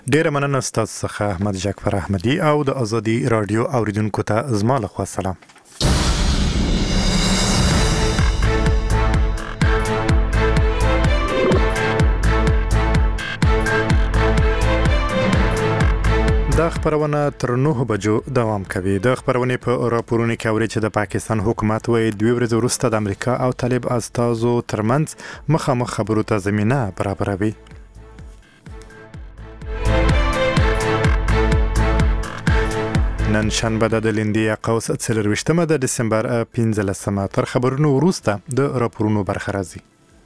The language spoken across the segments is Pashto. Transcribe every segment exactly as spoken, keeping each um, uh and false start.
ډیره مننه ستاسو څخه احمد جعفر احمدي او د ازادي رادیو اوریدونکو ته زما له خوا سلام. دا خبرونه تر نهه بجو دوام کوي. د خبرونې په راپورونو کې اوري چې د پاکستان حکومت وایي دوی ورځې وروسته د امریکا او طالب استازو ترمنځ مخامخ خبرو ته زمینه برابروي. نن شنبه د لندې قوس څلرویشتمه د دسمبر پنځلسمه تر خبرونو وروسته د راپورونو برخه راځي.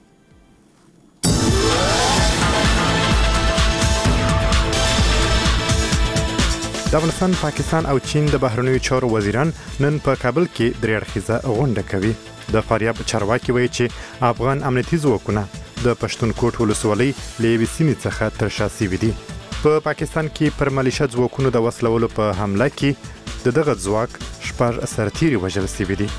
د افغانستان، پاکستان او چین د بهرنیو چارو وزیران نن په کابل کې درې اړخیزه غونډه کوي. د فاریاب چارواکي وایي چې افغان امنیتي ځواکونه د پښتونخوا ولسوالۍ له یوې سیمې څخه تر شا سوي دي. په پاکستان کې پر ملیشه ځواکونو د وسلولو په حمله کې د دغه ځواک شپږ سرتیري وژل شوي دي.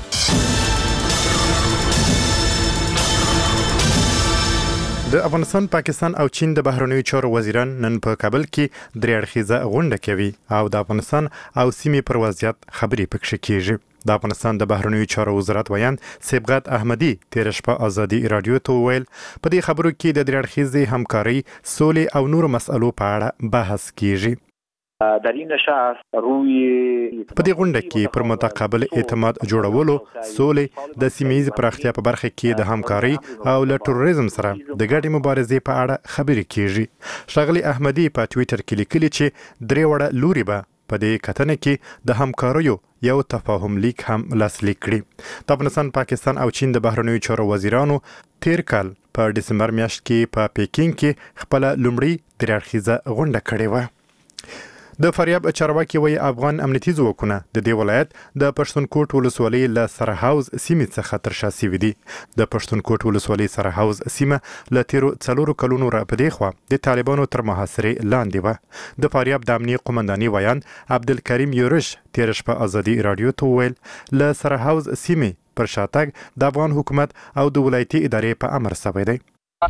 د افغانستان، پاکستان او چین د بهرنیو چارو وزیران نن په کابل کې درې اړخیزه غونډه کوي او د افغانستان او سیمې پر وضعیت خبرې پکې کیږي. د افغانستان د بهرنیو چارو وزارت ویان سبغت احمدي تیر شپه ازادي رادیو ته ویل په دې خبرو کې د درې اړخیزې همکاري، سولې او نورو مسألو په اړه بحث کیږي. در این نشست روی په دې غونډه کې پر متقابل اعتماد جوړولو، سولې، د سیمه‌ییز پراختیا په برخه کې د همکاري او له تروریزم سره د ګډې مبارزې په اړه خبرې کیږي. ښاغلي احمدي په ټویټر کې لیکلي چې درې وړه لوري به په دې کتنه کې د همکاریو یو تفاهم لیک هم لاسلیک کړي. د افغانستان، پاکستان او چین د بهرنیو چارو وزیرانو تیر کال په دسمبر میاشت کې په پیکینګ کې خپل لومړی درې اړخیزه غونډه کړې و. د فاریاب چارواکي وایي افغان امنیتي ځواکونه د دې ولایت د پښتونخوا ولسوالۍ له سرحوز سیمې څخه تر شا سوي دي. د پښتونخوا ولسوالۍ سرحوز سیمه له تیرو څلورو کلونو را په دې خوا د طالبانو تر محاصرې لاندې وه. د فاریاب د امنیه قومنداني ویان عبدالکریم یورش تیر شپه ازادي رادیو ته وویل له سرحوز سیمې پر شاتګ د افغان حکومت او د ولایتي ادارې په امر شوی دی.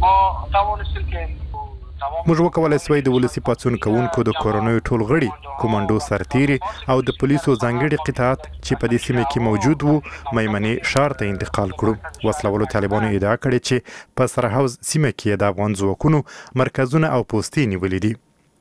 موږ وکولای سوای د ولسی پاتون کوونکو د کورونیو ټول غړي، کومانډو سرتیري او د پولیسو ځانګړي قطاعت چې په دې سیمه کې موجود وو میمنې ښار ته انتقال کړو. وسلوالو طالبانو ادعا کړې چې په سرحوز سیمه کې د افغان ځواکونو مرکزونه او پوستې نیولې دي.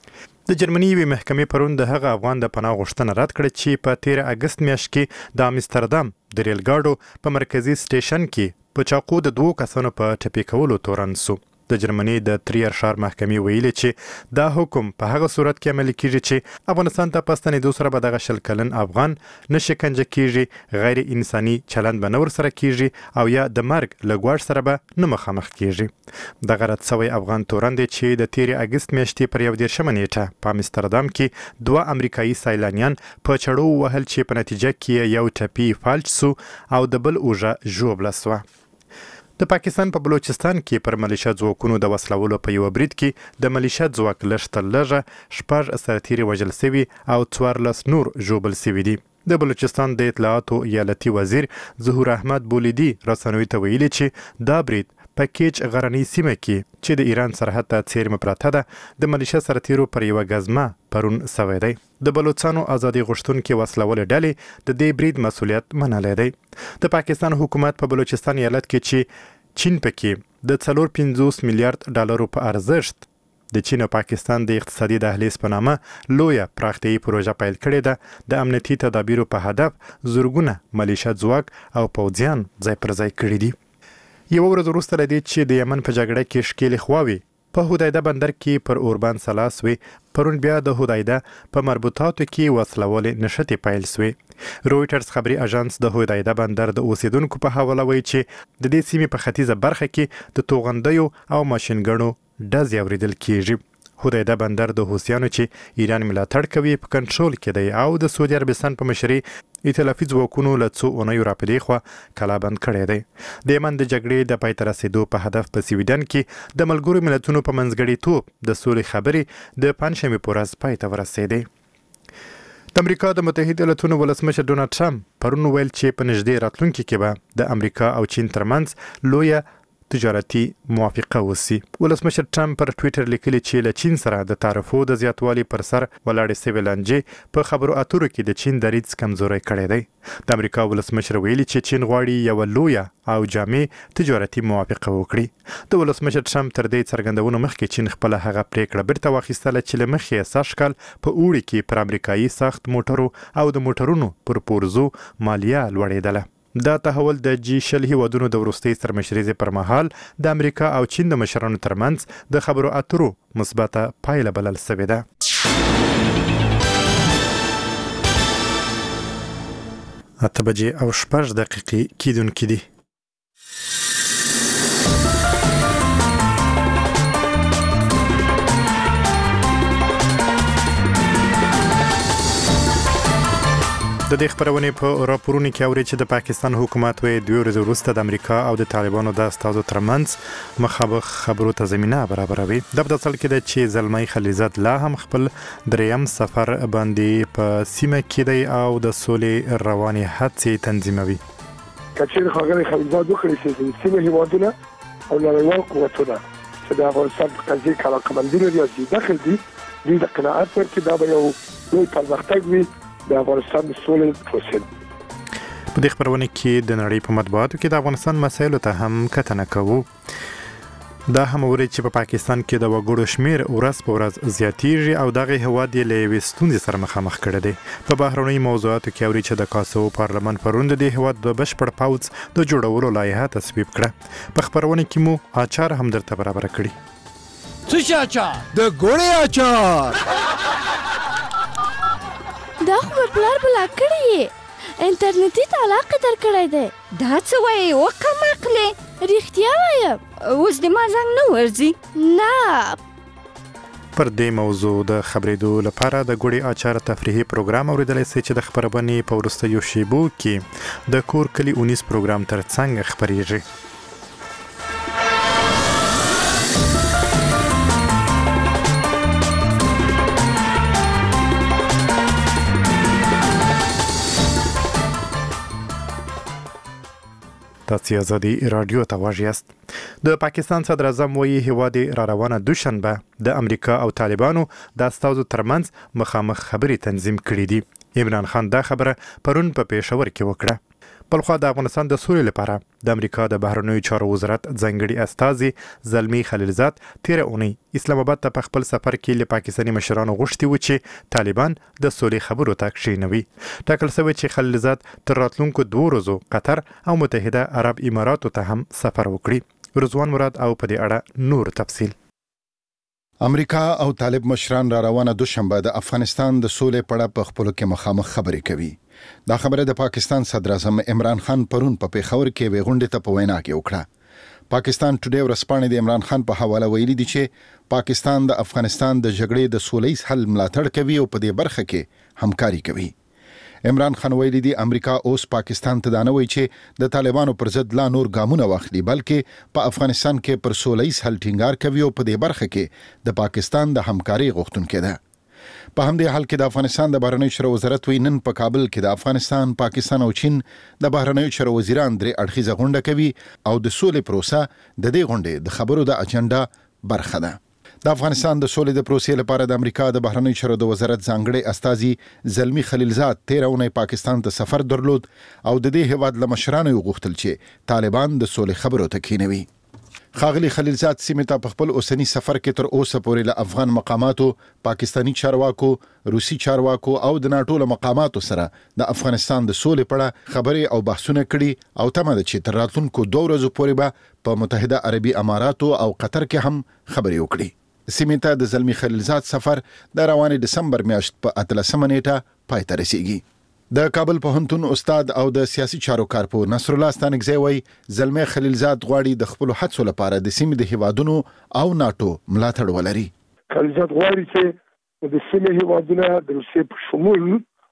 د جرمني یوې محکمې پرون د هغه افغان د پناه غوښتنه رد کړه چې په تیر اګست میاشت کې د امستردام د ریل ګاډو په مرکزي سټیشن کې په چاقو د دوو کسانو په ټپي کولو تورن سو. د جرمني د تریر ښار محکمې ویلي چې دا حکم په هغه صورت کې عملي کیږي چې افغانستان ته په ستنېدو سره به دغه شل کلن افغان نه شکنجه کیږي، غیر انساني چلند به نه ورسره کیږي او یا د مرګ له ګواښ سره به نه مخامخ کیږي. دغه رد سوی افغان تورن دی چې د تیرې اګست میاشتې پر یو دېرشمه نیټه په امستردام کې دوه امریکایي سیلانیان په چړو وهل چې په نتیجه کې یو ټپي فالج سو او د بل اوږه ژوبله سوه. د پاکستان په بلوچستان کې پر ملیشه ځواکونو د وسلولو په یو برید کې د ملیشه ځواک لږ تر لږه شپږ سرتیري وژل سوي او څوارلس نور ژوبل سوي دي. د بلوچستان د اطلاعاتو ایالتي وزیر ظهور احمد بولیدي رسنیو ته ویلي چې دا برید په کیچ غرنۍ سیمه کې چې د ایران سرحد ته څیرمه پراته ده د ملیشه سرتیرو پر یوه ګزمه پرون سوی دی. د بلوچستانو ازادي غوښتونکي وسلولې ډلې د دې برید مسؤلیت منلی دی. د پاکستان حکومت په بلوچستان ایالت کې چې چین پکې د څلور پنځوس میلیارډ ډالرو په ارزښت د چین او پاکستان د اقتصادي دهلیز په نامه لویه پراختیایي پروژه پیل کړې ده. د امنیتي تدابیرو په هدف زرګونه ملیشه ځواک او پوځیان ځای پر ځای کړي دي. یوه ورځ وروسته له دې چې د یمن په جګړه کې ښکېلې خواوې په هدایده بندر کې پر اوربان سلا سوې، پرون بیا د هدایده په مربوطاتو کې وسلولې نښتې پیل سوې. رویټرز خبري اژانس د هدایده بندر د اوسیدونکو په حواله وایي چې د دې سیمې په ختیځه برخه کې د توغندیو او ماشینګڼو ډزې اورېدل کیږي. هدایده بندر د حوثیانو چې ایران ملاتړ کوي په کنټرول کې دی او د سعودي عربستان په مشرۍ ائتلافي ځواکونو له څو اونیو را په دې خوا کلابند کړی دی. د یمن د جګړې د پای ته رسېدو په هدف په سویډن کې د ملګرو ملتونو په منځګړیتوب د سولې خبرې د پنجشنبې په ورځ پای ته ورسېدې. د امریکا د متحده ایالاتونو ولسمشر ډونالډ ټرمپ پرون ویل چې په نږدې راتلونکي کې به د امریکا او چین ترمنځ لویه تجارتي موافقه وسی. ولسمشر ټرمپ پر ټوئیټر لیکلی چې له چین سره د تعرفو د زیاتوالي پر سر ولاړې سوي لانجې په خبرو اترو کې د چین دریځ کمزوری کړی دی. د امریکا ولسمشر ویلي چې چین غواړي یو لویه او جامع تجارتي موافقه وکړي. د ولسمشر ټرمپ تر دې څرګندونو مخکې چین خپل هغه پریکړه بیرته واخیستله چې له مخې سږ کال په اوړي کې پر امریکایي سخت موټرو او د موټرونو پر پورزو مالیه لوړېدله. دا تحول د جی شل هیوادونو د وروستۍ سرمشریزې پر مهال د امریکا او چین د مشرانو ترمنځ د خبرو اترو مثبته پایله بلل سوې ده. اته بجې او شپږ دقیقې کیدونکې دي. د دې خبرونې په راپورونو کې اوري چې د پاکستان حکومت وې دوه ورځې وروسته د امریکا او د طالبانو د استازو ترمنځ مخابخ خبرو ته زمينه برابروي. د بدل کې د چې زلمی خلیزات لا هم خپل دریم سفر باندې په سیمه کې دی او د سولې رواني هڅې تنظیموي. کچېر خاګر خلیزات وکړي چې سیمه هیوادونه او نړیوال قوتونه چې د افغانستان په قضیه کې علاقمندي لري او داخل دي دوی د قناعت ورکړي دا به یو لوی پرمختګ وي د افغانستان سولې پروسې. په دې خبرونه کې د نړۍ په مطبوعاتو کې د افغانستان مسایلو ته هم کتنه کوو. دا هم ورې چې په پا پاکستان کې د وګړو شمیر ورځ په ورځ زیاتیږي او دغه هواد یې له یوې ستونزې سره مخامخ کړی دی. په بهرنیو موضوعاتو کې اوري چې د کاسو پارلمان پرون د هواد د بشپړ پوځ د جوړولو لایحه تصویب کړه. په خبرونه کې مو اچار هم درته برابر کړي. څه اچار؟ د ګوړې اچار. دا خو به پلار بلا کړی انټرنیټي طلاق در کړی دی. دا څه وایي وکم عقلې؟ رښتیا وایم اوس د ما زنګ نه ورځي؟ نه. پر دې موضوع د خبرېدو لپاره د ګوړې اچار تفریحي پروګرام اوریدلی سئ چې د خبرونې په وروستیو شیبو کې د کور کلي اونیس پروګرام ترڅنګ خپریږي. تاسو ازادي رادیو ته واژیاست. د پاکستان صدر اعظم وایي هیواد را روانه دوشنبه د امریکا او طالبانو د استازو ترمنځ مخامخ خبرې تنظیم کړې دي. عمران خان دا خبره پرون په پېښور کې وکړه. بلخوا د افغانستان د سولې لپاره د امریکا د بهرنیو چارو وزارت ځانګړي استازي زلمی خلیلزاد تیره اونۍ اسلام آباد ته په خپل سفر کې له پاکستاني مشرانو غوښتي و چې طالبان د سولې خبرو ته کښېنوي. ټاکل شوی چې خلیلزاد تر راتلونکو دوه ورځو قطر او متحده عرب اماراتو ته هم سفر وکړي. رضوان مراد او په دې اړه نور تفصیل. امریکا او طالب مشران را روانه دوشنبه د افغانستان د سولې په اړه په خپلو کې مخامخ خبرې کوي. دا خبره د پاکستان صدر اعظم عمران خان پرون په پیښور کې وی غونډې ته په وینا کې وکړه. پاکستان ټوډے ورسپانې د عمران خان په حواله ویلي دي چې پاکستان د افغانستان د جګړې د سولهییز حل ملاتړ کوي او په دې برخه کې همکاري کوي. عمران خان ویلي دي امریکا اوس پاکستان ته دا نه وایي چې د طالبانو پر ضد لا نور ګامونه واخلي بلکې په افغانستان کې پر سولهییز حل ټینګار کوي او په دې برخه کې د پاکستان د همکاري غوښتونکې ده. په همدې حال کې د افغانستان د بهرنیو چارو وزارت وی نن په کابل کې د افغانستان، پاکستان او چین د بهرنیو چارو وزیران درې اړخیزه غونډه کوي او د سولې پروسه د دې غونډې د خبرو د اجنډا برخه ده. د افغانستان د سولې د پروسې لپاره د امریکا د بهرنیو چارو د وزارت ځانګړي استازي زلمی خلیلزاد تیره اونۍ پاکستان ته سفر درلود او د دې هیواد له مشرانو غوښتل چې طالبان د سولې خبرو ته کښېنوي. خاغلی خلیلزاد سیمه ته په خپل اوسنی سفر کې تر اوسه پورې له افغان مقاماتو، پاکستانی چارواکو، روسي چارواکو او د ناټو له مقاماتو سره د افغانستان د سولې په اړه خبرې او بحثونه کړي او تمه ده چې تر راتلونکو دوه ورځو پورې به په متحده عربي اماراتو او قطر کې هم خبرې وکړي. سیمه ته د زلمی خلیلزاد سفر د روانې دسمبر میاشت په اتلسمه نیټه پای ته رسیږي. د کابل پوهنتون استاد او د سیاسي چارو کارپور نصر الله ستانکزی وایي زلمی خلیلزاد غواړي د خپل هڅو لپاره د سیمې د هیوادونو او ناټو ملاتړ ولري. خلیلزاد غواړي چې د سیمې هیوادونه د روسیې په شمول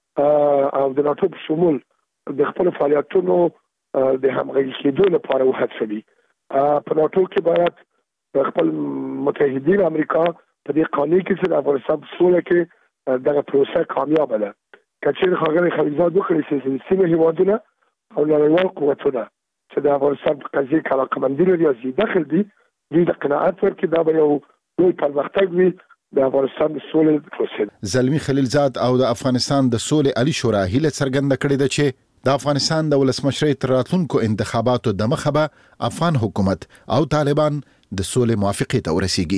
او د ناټو په شمول د خپل فعالیتونو د همغږي کېدو لپاره وهڅوي. په ناټو کې باید خپل متحدین امریکا په دې قانون کې چې د افغانستان په سوله کې دغه پروسه کامیابه ده. کچېر خاګر خلیلزاد وکړي چې سیمه هیوادونه او نړیوال قوتونه چې د افغانستان په قضیه کې علاقمندي لري یا زی دخل دي دوی د قناعت ورکړي دا به یو لوی پرمختګ وي د افغانستان د سولې پروسې. زلمی خلیلزاد او د افغانستان د سولې علي شورا هیله څرګنده کړې ده چې د افغانستان د ولسمشرۍ تر راتلونکو انتخاباتو د مخه به افغان حکومت او طالبان د سولې موافقې ته ورسیږي.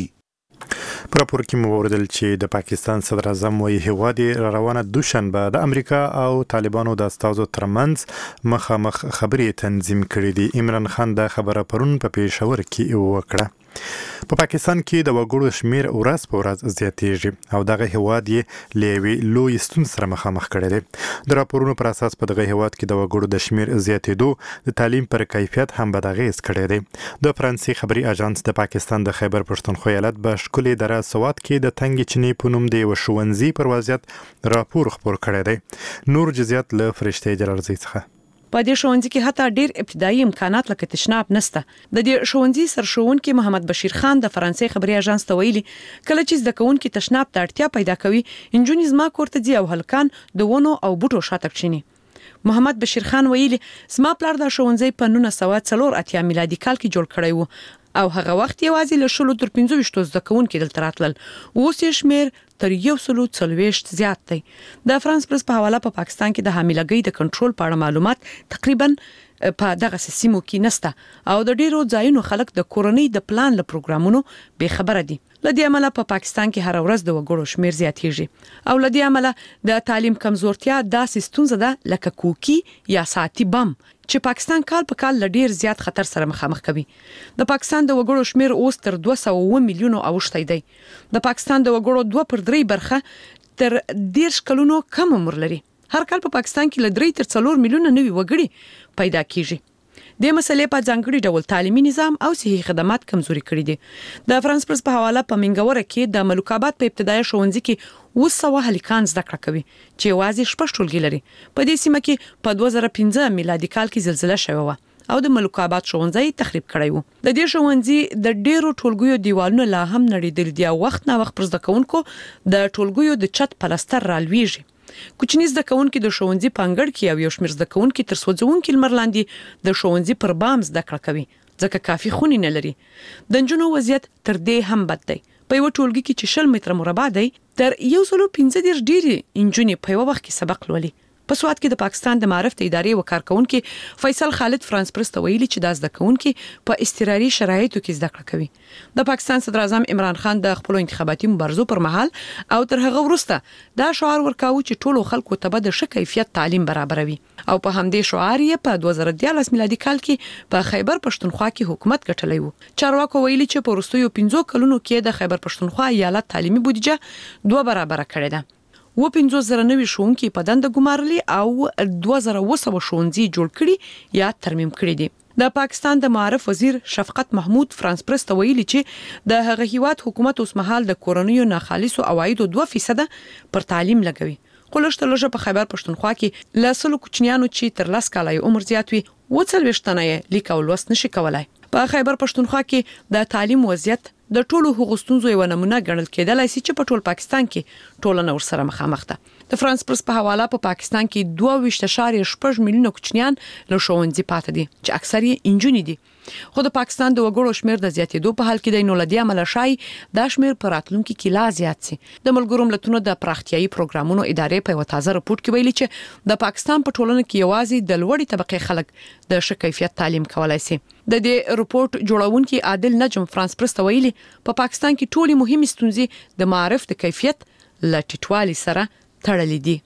په راپور کې مو وردل چې د پاکستان صدر اعظم وایي هیواد روانه دوشنبه د امریکا او طالبانو د استازو ترمنځ مخامخ خبرې تنظیم کړې دي. عمران خان دا خبره پرون په پېښور کې وکړه. په پاکستان کې د وګړو شمیر ورځ په ورځ زیاتېږي او دغه هیواد یې له یوې لویې ستونزې سره مخامخ کړی دی. د راپورونو پر اساس په دغه هیواد کې د وګړو د شمیر زیاتېدو د تعلیم پر کیفیت هم بد اغېز کړی دی. د فرانسې خبري اژانس د پاکستان د خیبر پښتونخوا ایالت په ښکلې دره سوات کې د تنګې چینې په نوم د یوه ښوونځي پر وضعیت راپور خپور کړی دی. نور جزئیات له فرشته جلالزی څخه. په دې ښوونځي کې حتی ډېر ابتدایي امکانات لکه تشناب نشته. د دې ښوونځي سرښوونکي محمد بشیر خان د فرانسې خبري اژانس ته ویلي کله چې زده کوونکي تشناب ته اړتیا پیدا کوي انجونې زما کور ته ځي او هلکان د ونو او بوټو شاته کښیني. محمد بشیر خان ویلي زما پلار د ښوونځي په نولس سوه څلور اتیا میلادي کال کې جوړ کړی و او هغه وخت یوازې له شلو تر پنځه ویشتو زده کوونکي دلته راتلل. اوس یې شمیر تر یو سلو څلوېښت زیات دی. د فرانس پرس په حواله په پا پاکستان کې د حاملګۍ د کنټرول په اړه معلومات تقریبا په دغه سیمو کې نشته او د ډیرو ځایونو خلک د کورنۍ د پلان له پروګرامونو بې خبره دي. لدې عمله په پا پاکستان کې هر ورځ د وګړو شمیر زیاتېږي او لدې عمله د تعلیم کمزورتیا داسې ستونزه ده لکه کوکی یا ساعتي بم چې پاکستان کال په کال لډیر زیات خطر سره مخامخ کوي. د پاکستان د وګړو شمیر اوس تر دوه سوه اووه میلیونو اوښتی دی. د پاکستان د وګړو دوه پر درې برخه تر دېرش کلونو کم عمر لري. هر کال په پاکستان کې له درې تر څلور میلیونه نوي وګړي پیدا کیږي. د مسلې په ځانګړي ډول تعلیمي نظام او صحي خدمات کمزوري کړي دي. د فرانس پرس په حواله په منګوره کې د ملوک آباد په ابتدایي ښوونځي کې اوه سوه هلکان زده کړه کوي چې یوازې شپږ ټولګي لري. په دې سیمه کې په دوه زره پنځه میلادي کال کې زلزله شوې وه او د ملوک آباد ښوونځي تخریب کړی و. د دې ښوونځي د ډیرو ټولګیو دیوالونه لا هم نړیدل دي او وخت نه وخت پر زده کوونکو د ټولګیو د چت پلستر رالویږي. کوچني زده کوونکي د ښوونځي په انګړ کې او یو شمېر زده کوونکي تر سوځونکي لمر لاندې د ښوونځي پر بام زده کړه کوي ځکه کافي خونې نه لري. د نجونو وضعیت تر دې هم بد دی. په یو ټولګي کې چې شل متره مربع دی تر یو سلو پنځه دېرش ډېرې نجونې په یو وخت کې سبق لولي. په سوات کې د پاکستان د معرفت ادارې وکارکونکي فیصل خالد فرانس پرس ته ویلي چې دا زده کوونکي په اضطراري شرایطو کې زده کړه کوي. د پاکستان صدر اعظم عمران خان د خپل انتخاباتي مبارزو پر مهال او تر هغه وروسته دا شعار ورکاوه چې ټولو خلکو ته به د ښه کیفیت تعلیم برابروي او په همدې شعار یې په دوه زره دیارلس میلادي کال کې په خیبر پښتونخوا کې حکومت ګټلی و. چارواکو ویلي چې په وروستیو پنځو کلونو کې د خیبر پښتونخوا ایالت تعلیمي بودیجه دوه برابره کړې ده. و پنځوس زره نوي ښوونکي په دنده ګمارلي او دوه زره اوه سوه ښوونځي جوړ کړي یا ترمیم کړي دي. د پاکستان د معرف وزیر شفقت محمود فرانس پرس ته ویلي چې د هغه هیواد حکومت اوس مهال د کورنیو ناخالصو عوایدو دوه فیصده پر تعلیم لګوي. خو لږ لږه په خیبر پښتونخوا کې له سلو کوچنیانو چې تر لس کاله عمر زیات وي اووه څلوېښت تنه یې لیک او لوست نشي کولای. په خیبر پښتونخوا کې د تعلیم وضعیت د ټولو حقوقو ستونزو یو نمونه ګڼل کېدلای شي چې په ټول پاکستان کې ټولنه ورسره مخامخ ده. د فرانس پرس په حواله په پاکستان کې دوه ویشت اعشاریه شپږ میلیونه کوچنیان له ښوونځي پاتې دي چې اکثر یې انجونې دي. خو د پاکستان د وګړو شمیر د زیاتېدو په حال کې دی نو لدې عمله شای دا شمیر په راتلونکي کې لا زیات شي. د ملګرو ملتونو د پراختیايي پروګرامونو ادارې په یو تازه راپور کې ویلي چې د پاکستان په ټولنه کې یوازې د لوړې طبقې خلک د ښه کیفیت تعلیم کولای شي. د دې رپورت جوړونکي عادل نجم فرانس پرس ته ویلي په پاکستان کې ټولې مهمې ستونزې د معرف د کیفیت له ټیټوالي سره تړلې دي.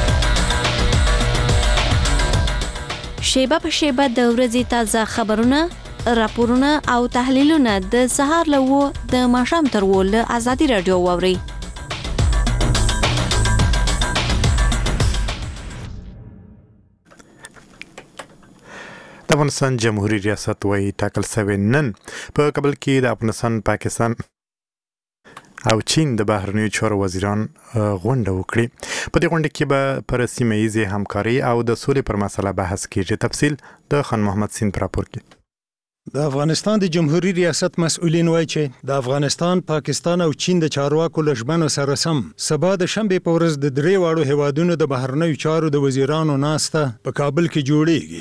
شیبه په شیبه د ورځې تازه خبرونه، راپورونه او تحلیلونه د سهار له وو د ماښام تر وو له ازادي رادیو واوري. د افغانستان جمهوریت ریاست وايي ټاکل شوی نن په کابل کې د افغانستان، پاکستان او چین د بهرنیو چارو وزیران غونډه وکړي. په دې غونډه کې به پر سیمه ییزې همکاري او د سولې پر مسله بحث کیږي. تفصیل د خان محمد سین پر راپور کې. د افغانستان د جمهوریت ریاست مسؤلین وایي چې د افغانستان، پاکستان او چین د چارواکو له ژمنو سره سم سبا د شنبې په ورځ د درې واړو هیوادونو د بهرنیو چارو د وزیرانو ناسته په کابل کې جوړیږي.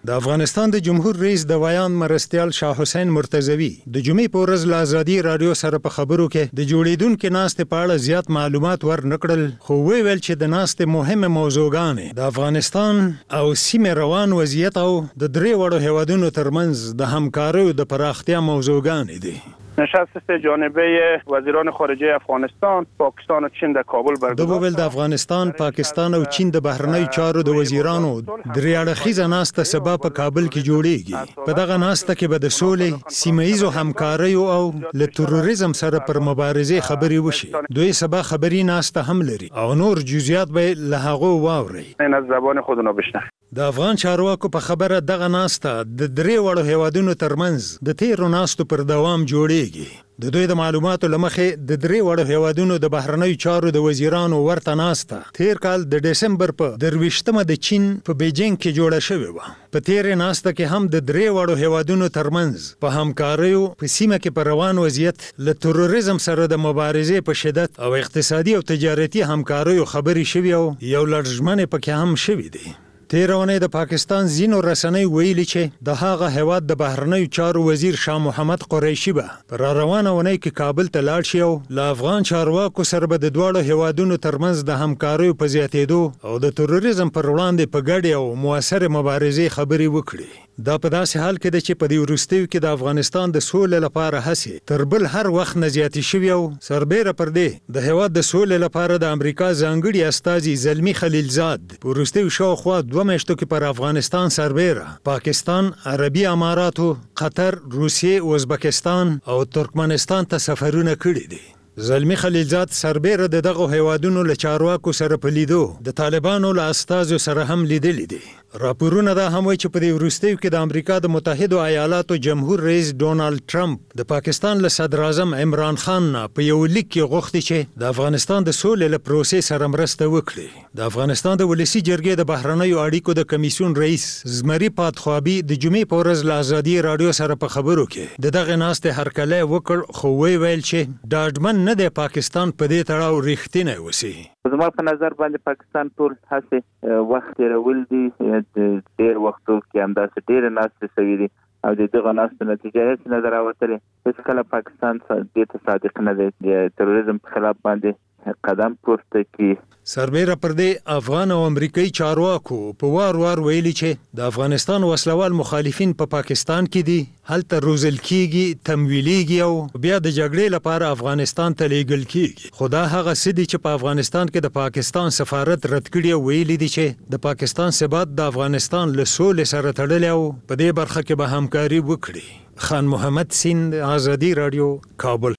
د افغانستان د جمهور رئیس د ویان مرستیال شاه حسین مرتضوی د جمعې په ورځ له ازادي رادیو سره په خبرو کې د جوړیدونکو ناستې په اړه زیات معلومات ورنکړل، خو ویل چې د ناستې مهمه موضوعګانې د افغانستان او سیمې روان وضعیت او د درې وړو هیوادونو ترمنځ د همکاریو د پراختیا موضوعګانې دي. نشست سه جانبه وزیران خارجه افغانستان، پاکستان و چین در کابل برگزار شد. د افغانستان، پاکستان او چین د بهرنیو چارو د وزیرانو درې اړخیزه ناسته سبا په کابل کې جوړیږي. په دغه ناسته کې به د سولې، سیمه ایزو همکاریو او له تروریزم سره پر مبارزې خبرې وشي. دوی سبا خبري ناسته هم لري او نور جزئیات به له هغه واوري. این از زبان خودنا بشنویم. د افغان چارواکو په خبره دغه ناسته د درې وړو هیوادونو ترمنځ د تیرو ناستو پر دوام جوړیږي. د دوی د معلوماتو لمخې د درې وړو هیوادونو د بهرنیو چارو د وزیرانو ورته ناسته تیر کال د دسمبر په درویشتمه د چین په بیجینګ کې جوړه شوې وه. په تیرې ناسته کې هم د درې وړو هیوادونو ترمنځ په همکاریو په سیمه کې په روان وضعیت، له تروریزم سره د مبارزې په شدت او اقتصادي او تجارتي همکاریو خبرې شوې او یو لړ ژمنې پکې هم شوې دي. تیر اونۍ د پاکستان ځینو رسنۍ ویلي چې د هغه هیواد د بهرنیو چارو وزیر شاه محمد قریشي به پر روانه اونۍ کې کابل ته لاړ شي او له افغان چارواکو سره به د دواړو هیوادونو ترمنځ د همکاریو په زیاتېدو او د تروریزم پر وړاندې په ګډې او موثرې مبارزې خبرې وکړي. دا په داسې حال کې ده چې په دې وروستیو کې د افغانستان د سولې لپاره هڅې تر بل هر وخت نه زیاتې شوي او سربیره پر دې د هیواد د سولې لپاره د امریکا ځانګړي استازي زلمي خلیلزاد په وروستیو شاوخوا دوه میاشتو کې پر افغانستان سربیره پاکستان، عربي اماراتو، قطر، روسیې، ازبکستان او ترکمنستان ته سفرونه کړي دي. زلمی خلیلزاد سربیره د دغه هیوادونو له چارواکو سره په لیدو د طالبانو له استازو سره هم لیدلی دي. راپورونه دا هم وایي چې په دې وروستیو کې د امریکا د متحدو ایالاتو جمهور رئیس ډونالد ټرمپ د پاکستان له صدر اعظم عمران خان نه په یو لیک کې غوښتي چې د افغانستان د سولې له پروسې سره مرسته وکړي. د افغانستان د ولسی جرګې د بهرنیو اړیکو د کمیسیون رئیس زمری پاتخوابي د جمعې په ورځ له ازادي رادیو سره په خبرو کې د دغه ناستې هرکلی وکړ، خو وی ویل چې ډاډمن نه دی پاکستان په دې تړاو رښتینی اوسي. زما په نظر باندې پاکستان ټول هڅه وخت تیرول دي، د ډېر وختو کې همداسې ډېرې ناستې شوي دي او د دغه ناستو نتیجه هېڅ نه ده راوتلې. هېڅ کله پاکستان دې ته صادق نه دی د تروریزم په خلاف باندې قدم پورته کړي. سربیره پر دې افغان او امریکایي چارواکو په وار وار ویلي چې د افغانستان وسلوال مخالفین په پا پاکستان کې دي، هلته روزل کیږي، تمویلیږي او بیا د جګړې لپاره افغانستان ته لیږل کیږي. خو دا هغه څه دي چې په افغانستان کې د پاکستان سفارت رد کړي او ویلي دي چې د پاکستان ثبات د افغانستان له سولې سره تړلی او په دې برخه کې به همکاري وکړي. خان محمد سیند، ازادي رادیو، کابل.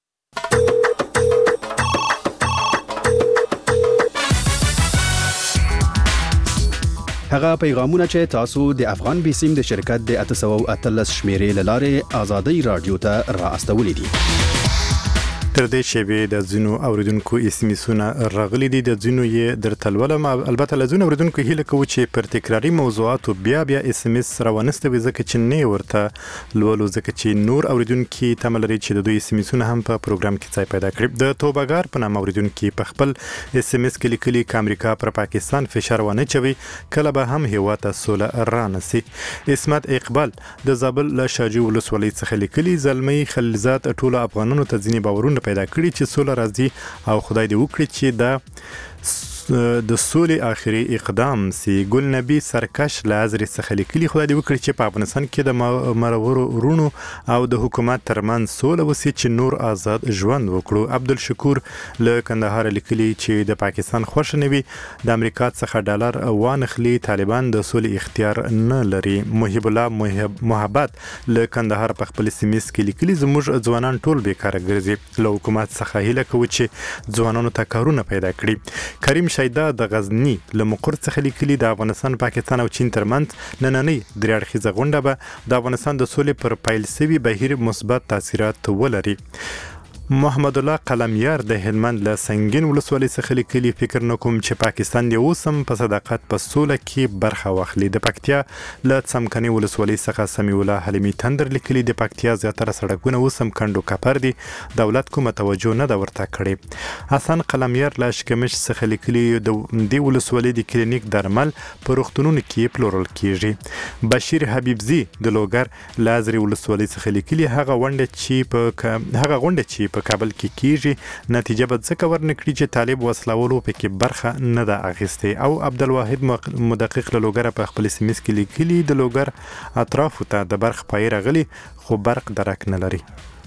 هغه پیغامونه چې تاسو د افغان بیسیم د شرکت د اته سوه او اتلس شمیرې لاره ازادي رادیو ته را استولې دي. تر دې شیبې د ځینو اوریدونکو اسمیسونه راغلي دي، د ځینو یې درتلولم. البته له ځینو اوریدونکو هیله کوو چې پر تکراري موضوعاتو بیا بیا اس ام اس راونستوي، ځکه چې نه ورته لولو، ځکه چې نور اوریدونکي تمه لري چې د دوی اسمیسونه هم په پروګرام کې ځای پیدا کړي. د توبګار په نام اوریدونکي په خپل اس ام اس کې لیکلي چې امریکا پر پاکستان فشار ونه چوي، کله به هم هیواد ته سوله رانسي. اسمت اقبال د زابل له شاجو ولسوالۍ څخه لیکلي، زلمی خلیلزاد ټول افغانانو ته ځینې باورونه پیدا کړی چې سوله راځي او خدای دې وکړي چې دا د سولې آخري اقدام سي. ګل نبی سرکش له ازرې څخه لیکلي، خدای دې وکړي چې په افغانستان کې د مرورو ورونو او د حکومت ترمنځ سوله وسي چې نور آزاد ژوند وکړو. عبدالشکور له کندهار لیکلي چې د پاکستان خوښ نه وي د امریکا څخه ډالر وانخلي، طالبان د سولې اختیار نه لري. محب الله محبت له کندهار په خپل سیمس کې لیکلي، زموږ ځوانان ټول بیکاره ګرځي، له حکومت څخه هیله کوو چې ځوانانو ته کارونه پیدا کړي. کریم شیدا د غزنی له مقر څخه لیکلي، د افغانستان، پاکستان او چین ترمنځ نننۍ درې اړخیزه غونډه به د افغانستان د سولې پر پیل سوي بهیر مثبت تاثیرات ولري. محمد الله قلمیار د هلمند له سنگین ولسوالۍ څخه لیکلي فکر نه کوم چې پاکستان د اوسم په صداقت په سوله کې برخه واخلي. د پکتیا له څمکني ولسوالۍ څخه سمیع الله حلیمي تندر لیکلي د پکتیا زیاتره سړکونه اوسم کندو کپر دي، دولت کومه توجه نه ده ورته کړې. حسن قلمیار له اشکمش څخه لیکلي د دې ولسوالۍ د کلینیک درمل په روغتونونو کې پلورل کیږي. بشیر حبیبزي د لوګر له ازرې ولسوالۍ څخه لیکلي هغه ونډه چې په هغه غونډه چې په کابل کې کیږي نتیجه به ځکه ورنکړي چې طالب وسلوالو پکې برخه نه ده اخیستې. او عبدالواحد مدقق له لوګره په خپل سیمس کې لیکلي د لوګر اطرافو ته د برق پای راغلي خو برق درک نه لري.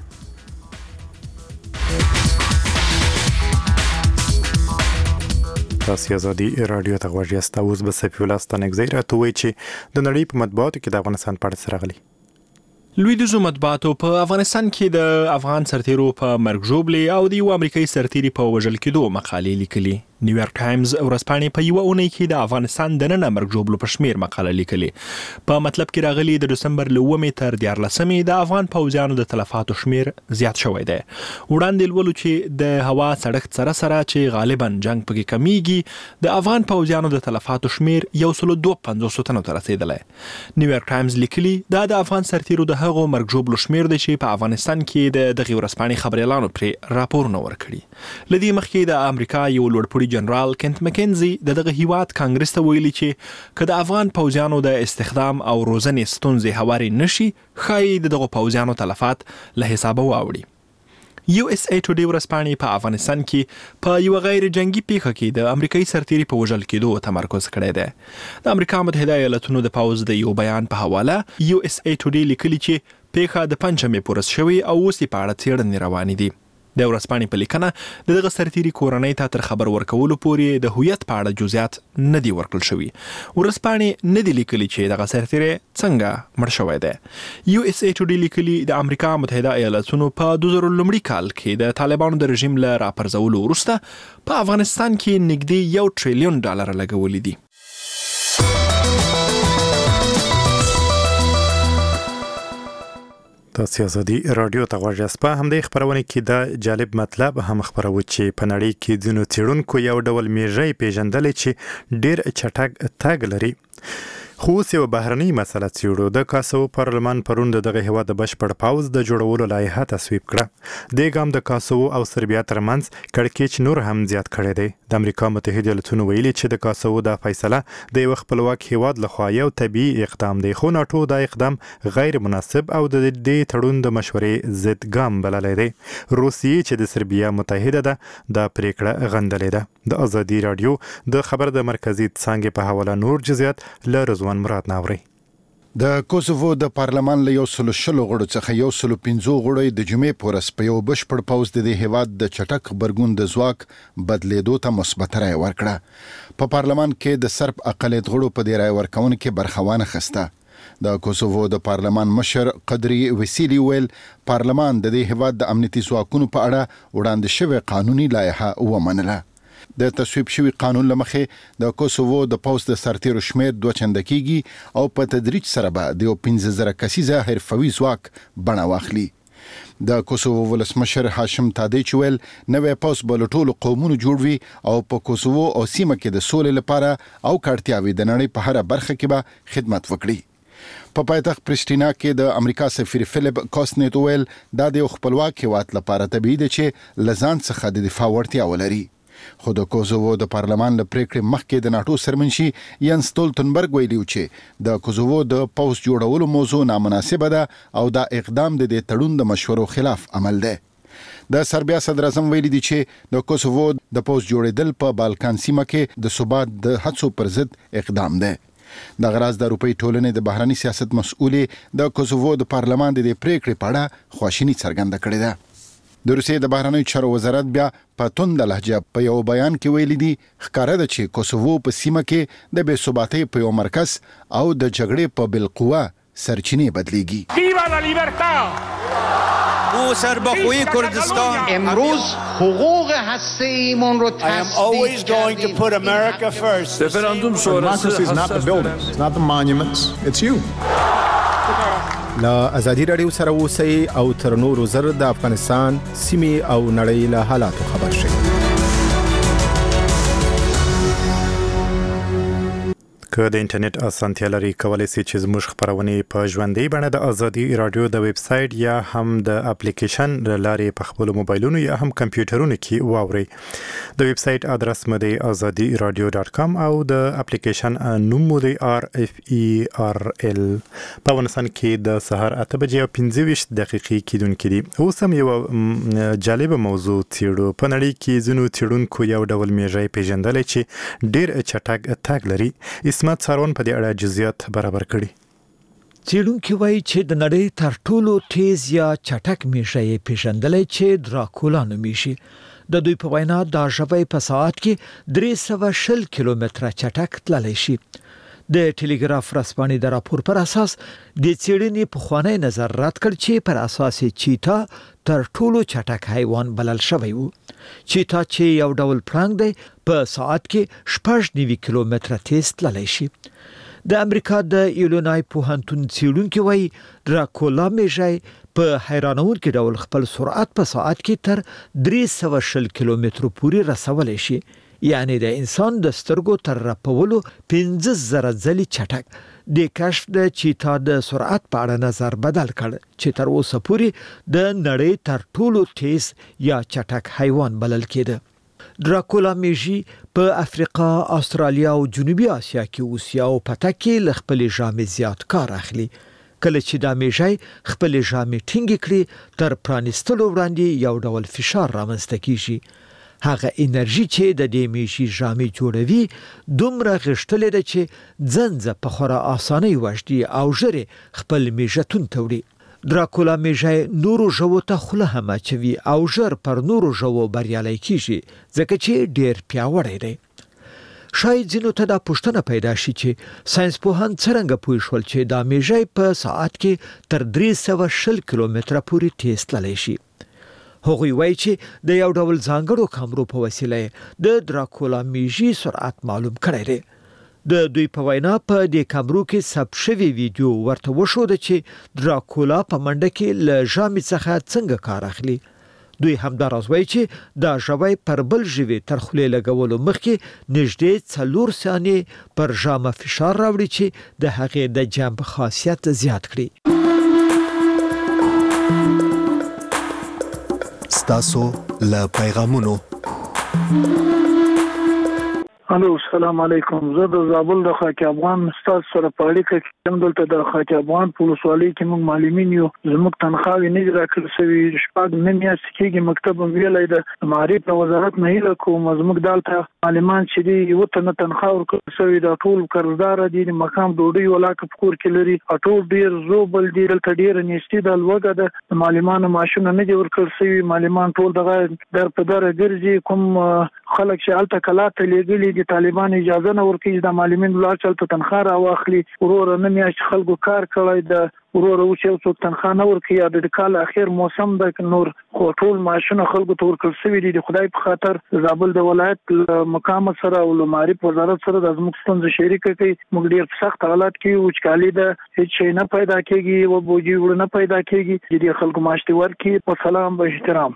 تاسو ازادي رادیو ته غوږ یاست. اوس به صفي الله ستانکزی راته وایي چې د نړۍ په مطبوعاتو کې د افغانستان په اړه څه راغلي. لویدیځو مطبوعاتو په افغانستان کې د افغان سرتیرو په مرګ ژوبلې او د یو امریکایي سرتیري په وژل کېدو مقالې لیکلي. نیویارک ټایمز ورځپاڼې په یوه اونۍ کې د افغانستان دننه مرګ ژوبلو په شمیر مقاله لیکلي. په مطلب کې راغلي د دسمبر له اوومې تر دیارلسمې د افغان پوځیانو د تلفاتو شمیر زیات شوی دی. وړاندې لولو چې د هوا سړک سره سره چې غالبا جنگ پکې کمیږي د افغان پوځیانو د تلفاتو شمیر یو سل دوه پنځوس تنو ته رسیدلی. نیویارک ټایمز لیکلي دا د افغان سرتیرو د هغو مرګ ژوبلو شمیر دی چې په افغانستان کې د دغې ورځپاڼې خبریالانو پرې راپورونه ورکړي. له دې مخکې د امریکا یو لوړپوړي جنرال کنت مکنزي د دغه هیواد کانګرس ته ویلي چې که د افغان پوځیانو د استخدام او روزنې ستونزې هوارې نشي ښایي د دغو پوځیانو تلفات له حسابه واوړي. یو اس ای ټوډے ورځپاڼې په افغانستان کې په یو غیر جنگي پیښه کې د امریکایي سرتیري په وژل کېدو تمرکز کړی دی. د امریکا متحده ایالاتونو د پوځ د یو بیان په حواله یو اس ای ټوډے لیکلي چې پیښه د پنجشنبې په ورځ شوې او اوس یې په اړه څېړنې روانې دي. د ورځپاڼې په لیکنه د دغه سرتیري کورنۍ ته تر خبر ورکولو پورې د هویت په اړه جزئیات نه دي ورکړل شوي. ورځپاڼې نه دي لیکلي چې دغه سرتیری څنګه مړ شوی دی. یو اس ای ټوډے لیکلي د امریکا متحده ایالاتونو په دوه زره لومړي کال کې د طالبانو د رژیم له راپرځولو وروسته په افغانستان کې نږدې یو ټریلیون ډالر لګولي دي. تاسو ازادي رادیو ته غوږ یاست. په همدې خبرونه کې دا جالب مطلب هم خبرو چې په نړۍ کې ځینو څېړونکو یو ډول میږی پیژندلې چې ډېر چټک تګ لري. خو اوس یو بهرنۍ مسله څېړو. د کاسوو پارلمان پرون د دغه هېواد د بشپړ پوځ د جوړولو لایحه تصویب کړه. دې ګام د کاسوو او سربیا ترمنځ کړکېچ نور هم زیات کړی دی. د امریکا متحده ایالاتونو ویلي چې د کاسوو دا فیصله د یو خپلواک هېواد لخوا یو طبیعي اقدام دی، خو ناټو دا اقدام غیر مناسب او د دې تړون د مشورې ضد ګام بللی دی. روسیې چې د سربیا متحده ده دا پریکړه غندلې ده. د ازادي رادیو د خبر د مرکزي څانګې په حواله نور جزئیات له رضوان مراد ناوري. د کوسوو د پارلمان له یو سلو شلو غړو څخه یو سلو پنځو غړو د جمعې په ورځ په یو بشپړ پوځ د دې هیواد د چټک غبرګون د ځواک بدلیدو ته مثبت رایه ورکړه. په پارلمان کې د سرب اقلیت غړو په دې رایه ورکونه کې برخه وانخسته. د کوسوو د پارلمان مشر قدري وسیلی ویل پارلمان د دې هیواد د امنیتي ځواکونو په اړه وړاندې شوی قانوني لایحه ومنله. د تصویب شوی قانون لمخې د کوسوو د پوځ د سرتیرو شمیر دوه چنده کیږي او په تدریج سره به د پنځه زره کسیزه حرفوي ځواک بڼه واخلي. د کوسوو ولسمشر هاشم تادیچ ویل نوې پوځ به له ټولو قومونو جوړ وي او په کوسوو او سیمه کې د سولې لپاره او کړتیاوي د نړۍ په هره برخه کې به خدمت وکړي. په پایتخت پرشتینا کې د امریکا سفیر فلیپ کوسنیټ ویل دا د خپلواک هیواد لپاره طبیعي ده چې لزان څخه د دفاع وړتیا ولري. خو د کوزوو د پارلمان له پریکړې مخکې د ناټو سرمنشي ینس ستولتنبرګ ویلي چې د کوزوو د پوځ جوړولو موضوع نامناسبه ده او دا اقدام د دې تړون د مشورو خلاف عمل دی. د سربیا صدر اعظم ویلي دي چې د کوزوو د پوځ جوړېدل په بالکان سیمه کې د ثبات د هڅو پر ضد اقدام دی. د غراز د اروپای ټولنې د بهرني سیاست مسؤلې د کوزوو د پارلمان د پریکړې په اړه خواشیني څرګنده کړې ده. د روسیې د بهرنی چارو وزارت بیا په توند لهجه په یو بیان کې ویلي دي ښکاره ده چې کوسوو په سیمه کې د بې ثباتۍ په یو مرکز او د جګړې په بالقوه سرچینې بدلیږي. ویوا لا لیبرتا او سربخوی کردستان امروز حقوق هسته‌ایمون رو I am always going to put America first. Referendum sonrası democracy is not the buildings, it's not the monuments, it's you. لا ازادي رادیو سره اوسئ او تر نورو زر د افغانستان سیمې او نړۍ له حالاتو خبر شئ. که د انټرنیټ اسانتیا لري کولای شئ چې زموږ خبرونه په ژوندۍ بڼه د ازادي رادیو د ویب سټ یا هم د اپلیکیشن لارې په خپل موبایلونو یا هم کمپیوټرونو کې واورئ. د ویب سټ ادرس مو دی azadi radio dot com او د اپلیکیشن نوم مو دی آر اف ای آر ال. په افغانستان کې د سهار اته بجې او پنځه ویشت دقیقې کېدونکې دي. اوس هم یو جالب موضوع څېړو. په نړۍ کې ځینو څېړونکو یو ډول میږی پیژندلی چې ډېر چټک تګ لري. اسمت سارون په دې اړه جزئیات برابر کړي. څېړونکي وایي چې د نړۍ تر ټولو تیز یا چټک میږی پیژندلی چې دراکولا نومیږي. د دوی په وینا دا ژوی په ساعت کې درې سوه شل کیلومتره چټک تللی شي. د ټلګراف ورځپاڼې د راپور پر اساس د څېړنې پخوانی نظر رد کړ چې پر اساس چیتا تر ټولو چټک حیوان بلل شوی وو. چیتا چې یو ډول پړانګ دی په ساعت کې شپږ نوي کیلومتره تیز تللی شي. د امریکا د ایلینوای پوهنتون څېړونکي وایي دراکولا میږی په حیرانونکي ډول خپل سرعت په ساعت کې تر درې سوه شل کیلومترو پورې رسولی شي. یعنی د انسان د سترګو تر رپولو پنځه زره ځلې چټک. د کشف د چیتا د سرعت په اړه نظر بدل کړ چې تر اوسه پورې د نړۍ تر ټولو تیز یا چټک حیوان بلل کېده. دراکولا میږي په افریقا، استرالیا او جنوبي اسیا کې اوسي او په تک کې له خپلې ژامې زیات کار اخلي. کله چې دا میږی خپلې ژامې ټینګې کړي تر پرانیستلو وړاندې یو ډول فشار رامنځته کیږي. هغه انرژي چې د دې میږي ژامې جوړوي دومره غښتلې ده چې ځنځه په خورا اسانۍ وژدي او ژر خپل میږتون ته وړي. دراکولا میږی نورو ژوو ته خوله هم اچوي او ژر پر نورو ژوو بریالی کیږي ځکه چې ډیر پیاوړی دی. شاید ځینو ته دا پوښتنه پیدا شي چې ساينس پوهان څرنګه پوه شول چې دا میږی په ساعت کې تر درې سوه شل کیلومتره پورې تیز تللی شي. هغوی وایي چې د یو ډول ځانګړو کامرو په وسیله د دراکولا میږي سرعت معلوم کړی دی. د دوی په وینا په دې کامرو کې ثبت شوی ویډیو ورته وښوده چې دراکولا په منډه کې له ژامې څخه څنګه کار اخلي. دوی همداراز وایي چې دا ژوی پر بل ژوي تر خولې لګولو مخکې نږدې څلور ثانیې پر ژامه فشار راوړي چې د هغې د جنب خاصیت زیات کړي. ستاسو له پیغامونو. الو السلام علیکم. زه د زابل د خاک افغان استاد سره په اړیکه کې یم. دلته د خاک افغان په ولسوالۍ کې موږ معلمین یو. زموږ تنخواوې نه دي راکړل شوې. شپږ نیم میاشتې کېږي مکتب هم ویلی ده. د معارف په وزارت نه هیله کوم زموږ دلته معلمان چې دي یوه تنه تنخوا ورکړل شوې ده. ټول قرضداره دي. د مقام ډوډۍ ولاکه په کور کې لري. ټول ډېر زوبل دي. دلته ډېره نیستي ده، لوږه ده. د معلمانو معاشونه نه دي ورکړل شوي. معلمان ټول دغه در په دره ګرځي. کوم خلک چې هلته کلا ته لېږلي دي طالبان اجازه نه ورکوي د معلمین لاړ چې هلته تنخوا راواخلي. وروره نه میاشت خلکو کار کړی ده. وروره اوس یو څوک تنخوا نه ورکوي. یا د کال اخر موسم ده نور خو ټول معاشونه خلکو ته ورکړل شوي دي. د خدای په خاطر زابل د ولایت مقام سره او له معارف وزارت سره د زموږ ستونزې شریکه کوي. موږ ډېر په سخت حالات کې یو. وچکالي ده، هېڅ شی نه پیدا کېږي. و بوجي وړه نه پیدا کېږي. د دې خلکو معاش دې ورکړي. په سلام به احترام.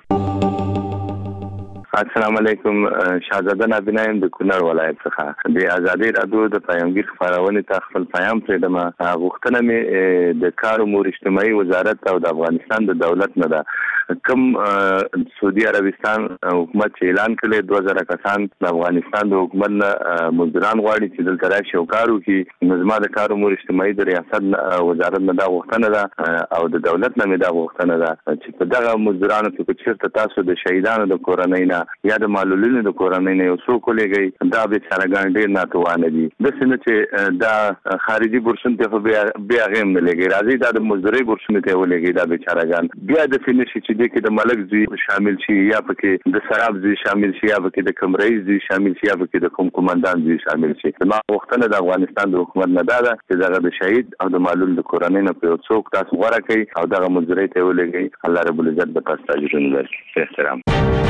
السلام علیکم. شاهزاده نابینایم د کونړ ولایت څخه. د ازادي رادیو د پیامګیر خبرونه ته خپل پیام پرېږدم. غوښتنه مې د کار امور اجتماعي وزارت او د افغانستان د دولت نه ده. کوم سعودي عربستان حکومت چې اعلان کړی دوه زره کسان د افغانستان د حکومت نه مزدوران غواړي چې دلته راشي او کار وکړي. نو زما د کار امور اجتماعي د ریاست وزارت نه دا غوښتنه ده او د دولت نه مې دا غوښتنه ده چې په دغه مزدورانو کې چېرته تاسو د شهیدانو د کورنۍ نه یا د معلولینو د کورنۍ نه یو څوک ولېږئ. دا بیچارهګان ډېر ناتوانه دي. داسې نه چې دا خارجي بورسونو ته خو بیا هغې هم نه لېږئ. راځئ دا د مزدورۍ بورسونو ته یې ولېږئ. دا بیچارهګان بیا داسې نه شي چې دې کې د ملک زوی شامل شي یا پکې د سراب زوی شامل شي یا پکې د کوم رئیس زوی شامل شي یا پکې د کوم قومندان زوی شامل شي. زما غوښتنه د افغانستان د حکومت نه دا ده چې دغه د شهید او د معلول د کورنۍ نه په یو څوک تاسو غوره کړئ او دغه مزدورۍ ته یې ولېږئ. الله رب العزت به تاسو ته اجرونه درکړي. احترام.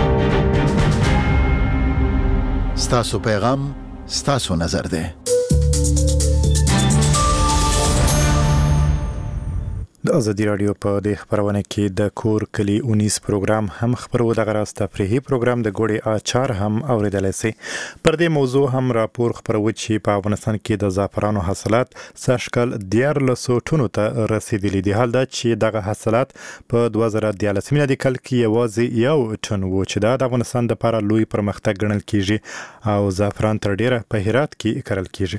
ستاسو پیغام ستاسو نظر ده. د ازادي رادیو په د خبرونه کې د کور کلی اونیس پروګرام هم خبرو د غراس تفریحي پروګرام د ګوړې اچار هم اوریدل شي. پر دې موضوع هم راپور خبرو چې په افغانستان کې د زعفرانو حاصلات ساشکل دیار لسو ټونو ته رسیدلي دي. حال دا چې دغه حاصلات په دوه زره دیارلس میلادي کال کې یوازې یو ټن و چې د افغانستان لپاره لوی پرمختګ ګڼل کیږي او زعفران تر ډیره په هرات کې کرل کیږي.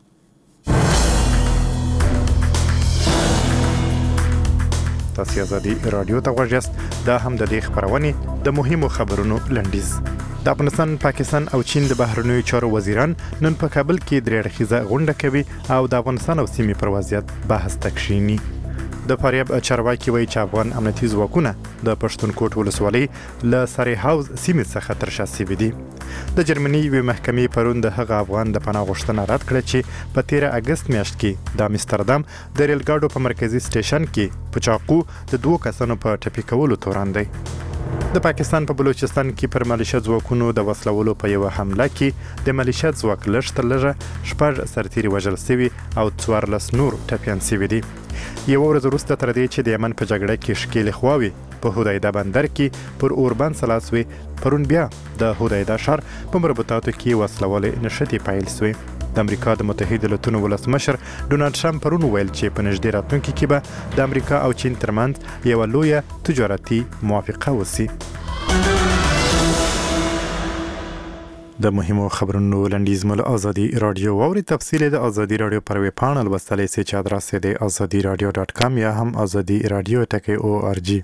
تاسو ازادي رادیو ته غوږ یاست. دا هم د دې خبرونې د مهمو خبرونو لنډیز. د افغانستان، پاکستان او چین د بهرنیو چارو وزیران نن په کابل کې درې اړخیزه غونډه کوي او د افغانستان او سیمې پر وضعیت بحث تکشینی. د فاریاب چارواکي وایي چې افغان امنیتي ځواکونه د پښتونخوا ولسوالۍ له سری هاوس سیمې څخه تر شا سوي دي. د جرمني یوې محکمې پرون د هغه افغان د پناه غوښتنه رد کړه چې په تیره اګست میاشت کې د امستردام د ریل ګاډو په مرکزي سټیشن کې په چاقو د دوو کسانو په ټپي کولو تورن دی. د پاکستان په بلوچستان کې پر ملیشیا ځواکونو د وسلولو په یو حمله کې د ملیشیا ځواک لږ تر لږه شپږ سرتیري وژل شوي او څوارلس نور ټپیان شوي دي. یو ورځ وروسته تر دې چې د یمن په جګړه کې ښکېلې خواوې په هدایده بندر کې پر اوربند سلاس وي، پرون بیا د هدایده ښار په مربوطاتو کې وسلولې نښتې پیل شوې. د امریکا د متحده ایالاتونو ولسمشر ډونالډ ټرمپ پرون ویل چې په نږدې راتلونکي کې به د امریکا او چین ترمنځ یوه لویه تجارتي موافقه وشي. د مهمو خبرونو لنډیز مل ازادي رادیو واوري. تفصیل د ازادي رادیو پر ویب پاڼه لوستلی سي چې ادرس یې د ازادي رادیو ډاټ کام یا هم ازادي رادیو ټکی او ار جی.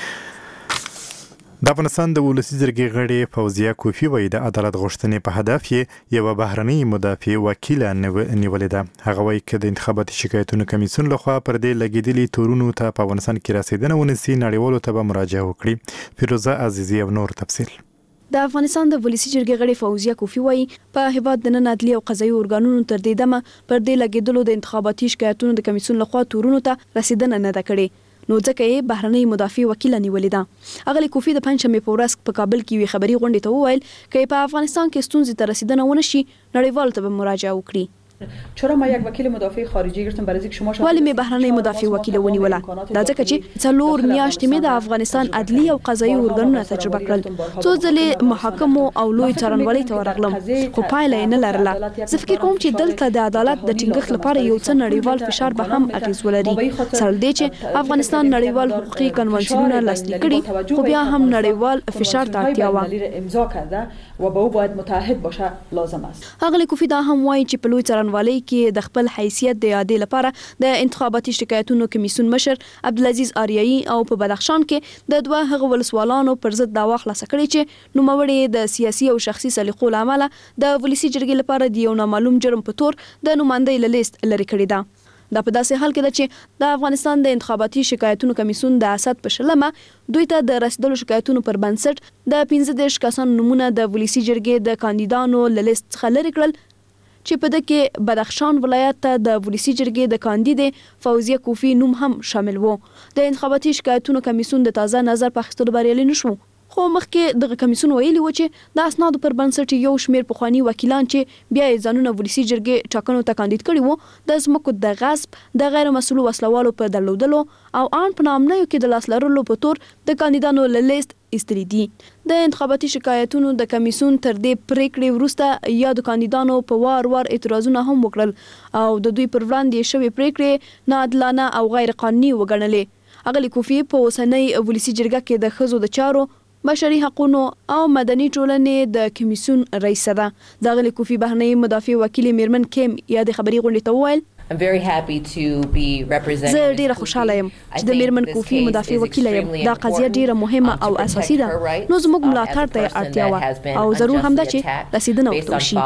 د افغانستان د ولسی جرګې غړي فوزیه کوفی وایي د عدالت غوښتنې په هدف یې یوه بهرنۍ مدافع وکیله نیولې ده. هغه وایي که د انتخاباتي شکایتونو کمیسیون لخوا پر دې لګېدلي تورونو ته په افغانستان کې رسیدنه ونیسي، نړیوالو ته به مراجعه وکړي. فیروزه عزیزي او نور تفصیل. د افغانستان د ولسی جرګې غړي فوزیه کوفی وایي په هیواد د نن عدلي او قضایي ارګانونو تر دې دمه پر دې لګېدلو د انتخاباتي شکایتونو د کمیسیون لخوا تورونو ته رسیدنه نه ده کړې، نو ځکه یې بهرنۍ مدافع وکیله نیولې ده. اغلی کوفی د پنځمې په ورځ په کابل کې یوې خبري غونډې ته وویل که په افغانستان کې ستونزې ته رسیدنه ونه شي، نړیوالو ته به مراجعه وکړي. چرا ما یک وکیل مدافع خارجی گرفتم برای اینکه شما ولی می بهرنۍ مدافع وکیل ونیوله دا ځکه چې څلور میاشتې می د افغانستان عدلی او قضایي ارګانونو تجربه کړل، څو ځلې محاکمو او لوی څارنوالۍ ته ورغلم خو پایله یې نه لرله. زه فکر کوم چې دلته د عدالت د ټینګښت لپاره یو څه نړیوال فشار به هم اغیز ولري، سره دې چې افغانستان نړیوال حقوقي کنوانسیونونه لاسلیک کړي خو بیا هم نړیوال فشار ته اړتیا وه امضا کرده و به او باید متحد باشه لازم است. اغلی کوفی دا هم وایي چې په لوی څارنوالۍ کې د خپل حیثیت د یادې لپاره د انتخاباتي شکایتونو کمیسیون مشر عبدالعزیز آریایی او په بدخشان کې د دوه هغه ولسوالانو پر ضد دعوا خلاصه کړې چې نوموړي د سیاسي او شخصي سلیقو له امله د ولسی جرګې لپاره د یو نامعلوم جرم په تور د نمایندۍ له لیست لرې کړې ده. دا په داسې حال کې ده چې د افغانستان د انتخاباتي شکایتونو کمیسیون د اسد په شلمه دوی ته د رسیدلو شکایتونو پر بنسټ د پنځه دېرش کسانو نومونه د ولسی جرګې د کاندیدانو له لیست څخه لرې کړل چې په دې کې بدخشان ولایت ته د ولسی جرګې د کاندیدې فوزیه کوفی نوم هم شامل وو. د انتخاباتي شکایتونو کمیسیون د تازه نظر په اخیستلو بریالي نشو، خو مخکې دغه کمیسیون ویلي و چې د اسنادو پر بنسټ یو شمیر پخواني وکیلان چې بیا یې ځانونه ولسی جرګې ټاکنو ته کاندید کړي وو د ځمکو د غصب، د غیر مسؤلو وسلوالو په درلودلو او ان په نامنیو کې د لاس لرلو په تور د کاندیدانو له لیست ایستلي دي. د انتخاباتي شکایتونو د کمیسیون تر دې پریکړې وروسته یادو کاندیدانو په وار وار اعتراضونه هم وکړل او د دوی پر وړاندې شوې پریکړې ناعادلانه او غیر قانوني وګڼلې. اغلی کوفی په اوسنۍ ولسی جرګه کې د ښځو د چارو، بشري حقوقو او مدني ټولنې د کمیسیون رئیس ده. د اغلی کوفی بهرنۍ مدافع وکیل میرمن کیم یا د خبري غونډې ته وویل I'm very happy to be representing. زه ډیره خوشاله یم چې د میرمن کوفی مدافع وکیل یم. دا قضیه ډیره مهمه او اساسي ده، نو زموږ ملاتړ ته اړتیا وه او ضرور هم ده چې رسیدنه وکړو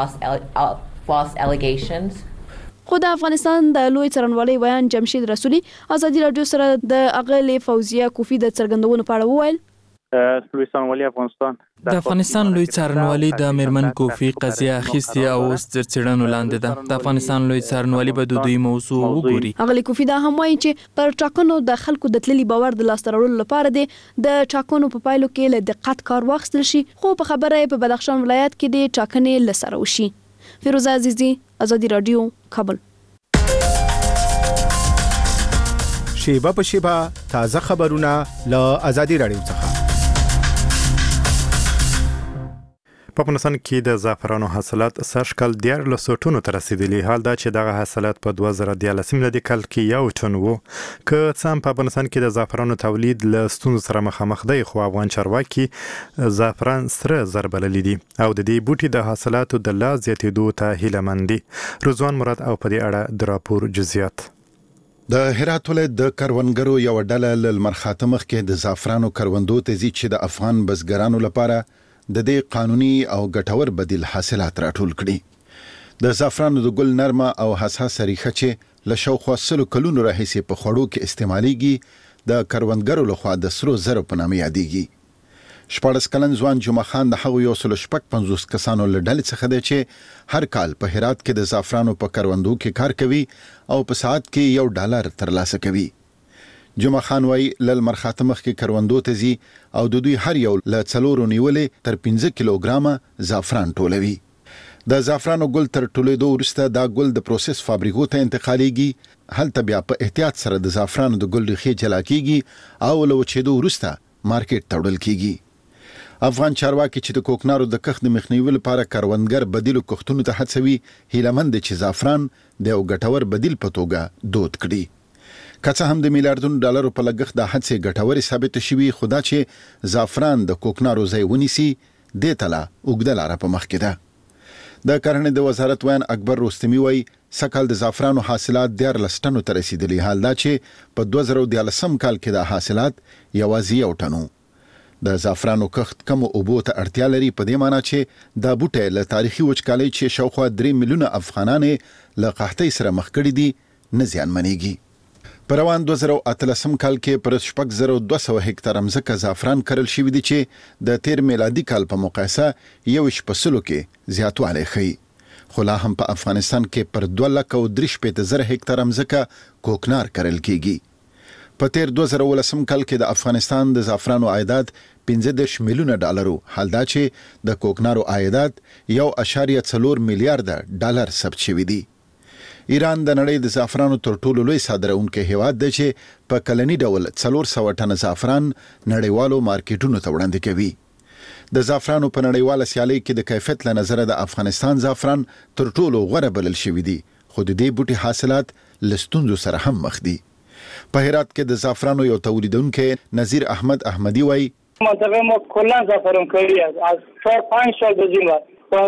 شي. خو د افغانستان د لوی څارنوالۍ ویان جمشید رسولي ازادي رادیو سره د اغلی فوزیه کوفی د څرګندونو په اړه وویل لوی څارنوالۍ افغانستان د افغانستان لوی څارنوالي د میرمن کوفی قضیه اخیستې او اوس تر څېړنو لاندې ده. د افغانستان لوی څارنوالي به د دوی موضوع وګوري. اغلی کوفی دا هم وایي چې پر ټاکنو د خلکو د تللي باور د لاسته راوړلو لپاره دی د ټاکنو په پایلو کې له دقت کار واخیستل شي، خو په خبره یې په بدخشان ولایت کې د ټاکنې له سره وشي. فیروزه عزیزي، ازادي رادیو، کابل. شیبه په شیبه تازه خبرونه له آزادي رادیو څخه. په افغانستان کې د زعفرانو حاصلات سږ کال دیارلسو ټنو ته رسیدلي. حال دا چې دغه حاصلات په دوه زره دیارلس کال کې یو ټن وو. که څه هم په افغانستان کې د زعفرانو تولید له ستونزو سره مخامخ دی، خو افغان چارواکي زعفران سره زر بللي دي او د دې بوټي د حاصلاتو د لا زیاتېدو ته هیله مند دي. رضوان مراد او په دې اړه د راپور جزئیات. د هرات ولایت د کروندګرو یو ډله له لمر خاته مخکې د زعفرانو کروندو ته ځي چې د افغان بزګرانو لپاره د دې قانوني او ګټور بدیل حاصلات راټول کړي. د زعفرانو د ګل نرمه او حساسه ریښه چې له شاوخوا سلو کلونو راهیسې په خوړو کې استعمالیږي د کروندګرو لخوا د سرو زرو په نامه یادېږي. شپاړس کلن ځوان جمعه خان د هغو یو سل شپږ پنځوس کسانو له ډلې څخه دی چې هر کال په هرات کې د زعفرانو په کروندو کې کار کوي او په ساعت کې یو ډالر ترلاسه کوي. جمعه خان وای لل مرخاته مخ کې کروندو ته زی او د دوی هر یو له څلورو نیولې تر پنځه کیلوګرامه زعفران ټولوي. د زعفرانو ګل تر ټولېدو وروسته دا ګل د پروسس فابریکو ته انتقالېږي. هلته بیا په احتیاط سره د زعفرانو د ګل ریښې جلا کیږي او له وچېدو وروسته مارکیټ ته وړل کیږي. افغان چارواکي چې د کوکنارو د کښت د مخنیوي لپاره کروندګر بدیلو کښتونو ته هڅوي، هیلهمند دي چې زعفران د یو ګټور بدیل په توګه دود کړي. که څه هم د میلیارډونو ډالرو په لګښت د هڅې ګټورې ثابت شوي، خو دا چې زعفران د کوکنارو ځای ونیسي دې ته لا اوږده لاره په مخ کې ده. د کرنې د وزارت ویان اکبر رستمي وایي سږ کال د زعفرانو حاصلات دیارلس ټنو ته رسیدلي. حال دا چې په دوه زره دیارلسم کال کې د حاصلات یوازې یو ټن و. د زعفرانو کښت کم اوبو ته اړتیا لري، په دې معنی چې دا بوټی له تاریخي وچکالۍ چې شاوخوا درې میلیونه افغانان له قحطۍ سره مخ کړي دي نه زیانمنېږي. په روان دوه زره اتلسم کال کې پر شپږ زره دوه سوه هکتاره مځکه زعفران کرل شوي دي چې د تیر میلادي کال په مقایسه یو شپسلو کې زیاتوالی ښیي. خو لا هم په افغانستان کې پر دوه لکه او درې شپېته زره هکتاره مځکه کوکنار کرل کیږي. په تیر دوه زره ولسم کال کې د افغانستان د زعفرانو عایدات پنځه دېرش میلیونه ډالرو. حال دا چې د کوکنارو عایدات یو اعشاریه څلور میلیارډه ډالر ثبت شوي دي. ایران د نړۍ د زعفرانو تر ټولو لوی صادرونکی هیواد دی چې په کلني ډول څلور سوه ټنه زعفران نړیوالو مارکیټونو ته وړاندې کوي. د زعفرانو په نړیواله سیالۍ کې د کیفیت له نظره د افغانستان زعفران تر ټولو غوره بلل شوي دي، خو د دې بوټي حاصلات له ستونزو سره هم مخ دي. په هرات کې د زعفرانو یو تولیدونکی نظیر احمد احمدی وایي منطقه ما کلا زعفران کاری است. از چهار پنج سال به زیر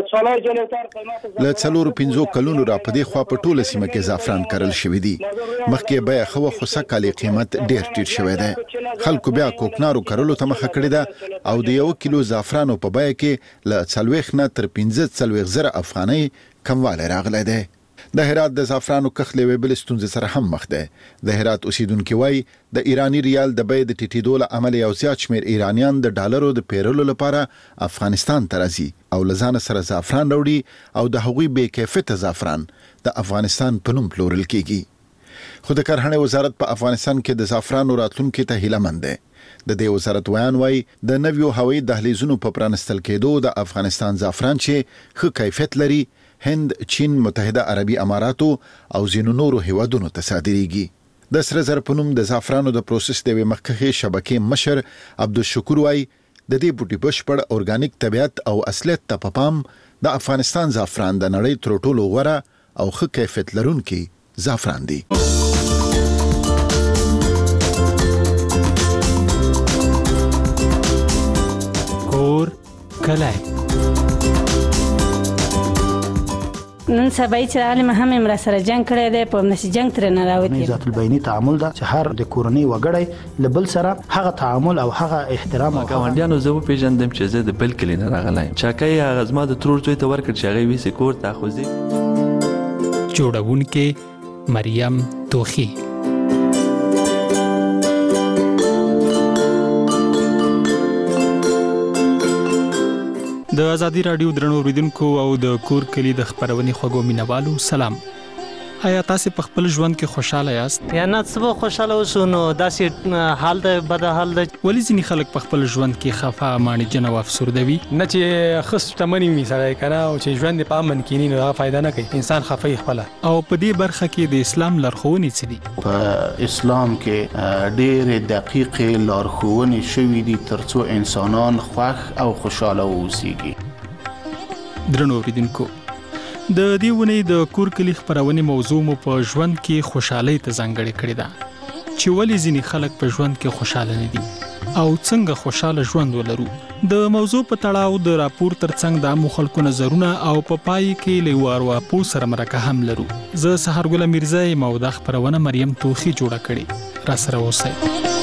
له څلورو پنځو کلونو را په دې خوا په ټوله سیمه کې زعفران کرل شوي دي. مخکې بیه ښه وه، خو سږ قیمت ډېر ټیټ شوی دی. خلکو بیا کوکنارو کرلو ته مخه کړې ده او د یو کیلو زعفرانو په بیه کې له څلوېښت نه تر پنځه څلوېښت زره افغانۍ کموالی راغلی دی. د هرات د زعفرانو کښت له یوې بلې ستونزې سره هم مخ دی. د هرات اوسیدونکي وایي د ایراني ریال د بیې د ټیټېدو له امله یو زیات شمېر ایرانیان د ډالرو د پیرلو لپاره افغانستان ته راځي او له ځانه سره زعفران راوړي او د هغوی بې کیفیته زعفران د افغانستان په نوم پلورل کیږي. خو د کرهڼې وزارت په افغانستان کې د زعفرانو راتلونکي ته هیلهمند دی. د دې وزارت ویان وایي د نویو هوایي دهلیزونو په پرانستل کېدو د افغانستان زعفران چې ښه کیفیت لري هند، چین، متحده عربي اماراتو او ځینو نورو هیوادونو ته صادریږي. د سره زر په نوم د زعفرانو د پروسس د یوې مخکښې شبکې مشر عبدالشکور وایي د دې بوټي بشپړ اورګانیک طبیعت او اصلیت ته په پام د افغانستان زعفران د نړۍ تر ټولو غوره او ښه کیفیت لرونکي زعفران دي. کور کلی نن سبا چې راغلی ما هم امرا سره جنگ کړی دی، په همداسې جنگ ترې نه راوتي. ذات البیني تعامل ده چې هر د کورنۍ وګړی له بل سره هغه تعامل او هغه احترام او ګاونډیانو زه وپېژندم چې زه د بل کلي نه راغلی یم. چاکۍ هغه زما د ترور زوی ته ورکړ چې هغه یې ویسې کور ته اخوځي. جوړونکې مریم توخي. د ازادي رادیو درنو اوریدونکو او د کور کلی د خبرونې خوږو مینوالو سلام. آیا تاسو په خپل ژوند کې خوشاله یاست؟ یا نه څه خوشاله اوسو نو داسې حال د بد حال د ولې ځینې خلک په خپل ژوند کې خفه مانی جن او افسردوي؟ نه چې خص تمنې می سره کنه او چې ژوند په امن کې نه دا فائدہ نه کوي انسان خفه خپل. او په دې برخه کې د اسلام لارښوونې څه دي؟ په اسلام کې ډېر دقیق لارښوونې شوې دي ترڅو انسانان خوښ او خوشاله اوسيږي. درنو اوریدونکو، د دې ونې د کور کلی خبرونه موضوع مو په ژوند کې خوشحالي ته ځانګړې کړې ده چې ولې ځینې خلک په ژوند کې خوشاله نه دي او څنګه خوشاله ژوند ولرو. د موضوع په تړاو د راپور ترڅنګ د عامو خلکو نظرونه او په پای کې له وارواپو سره مرکه هم لرو. زه سحرګل میرزا یم او د خبرونه مریم توخی جوړه کړې. را سره اوسئ.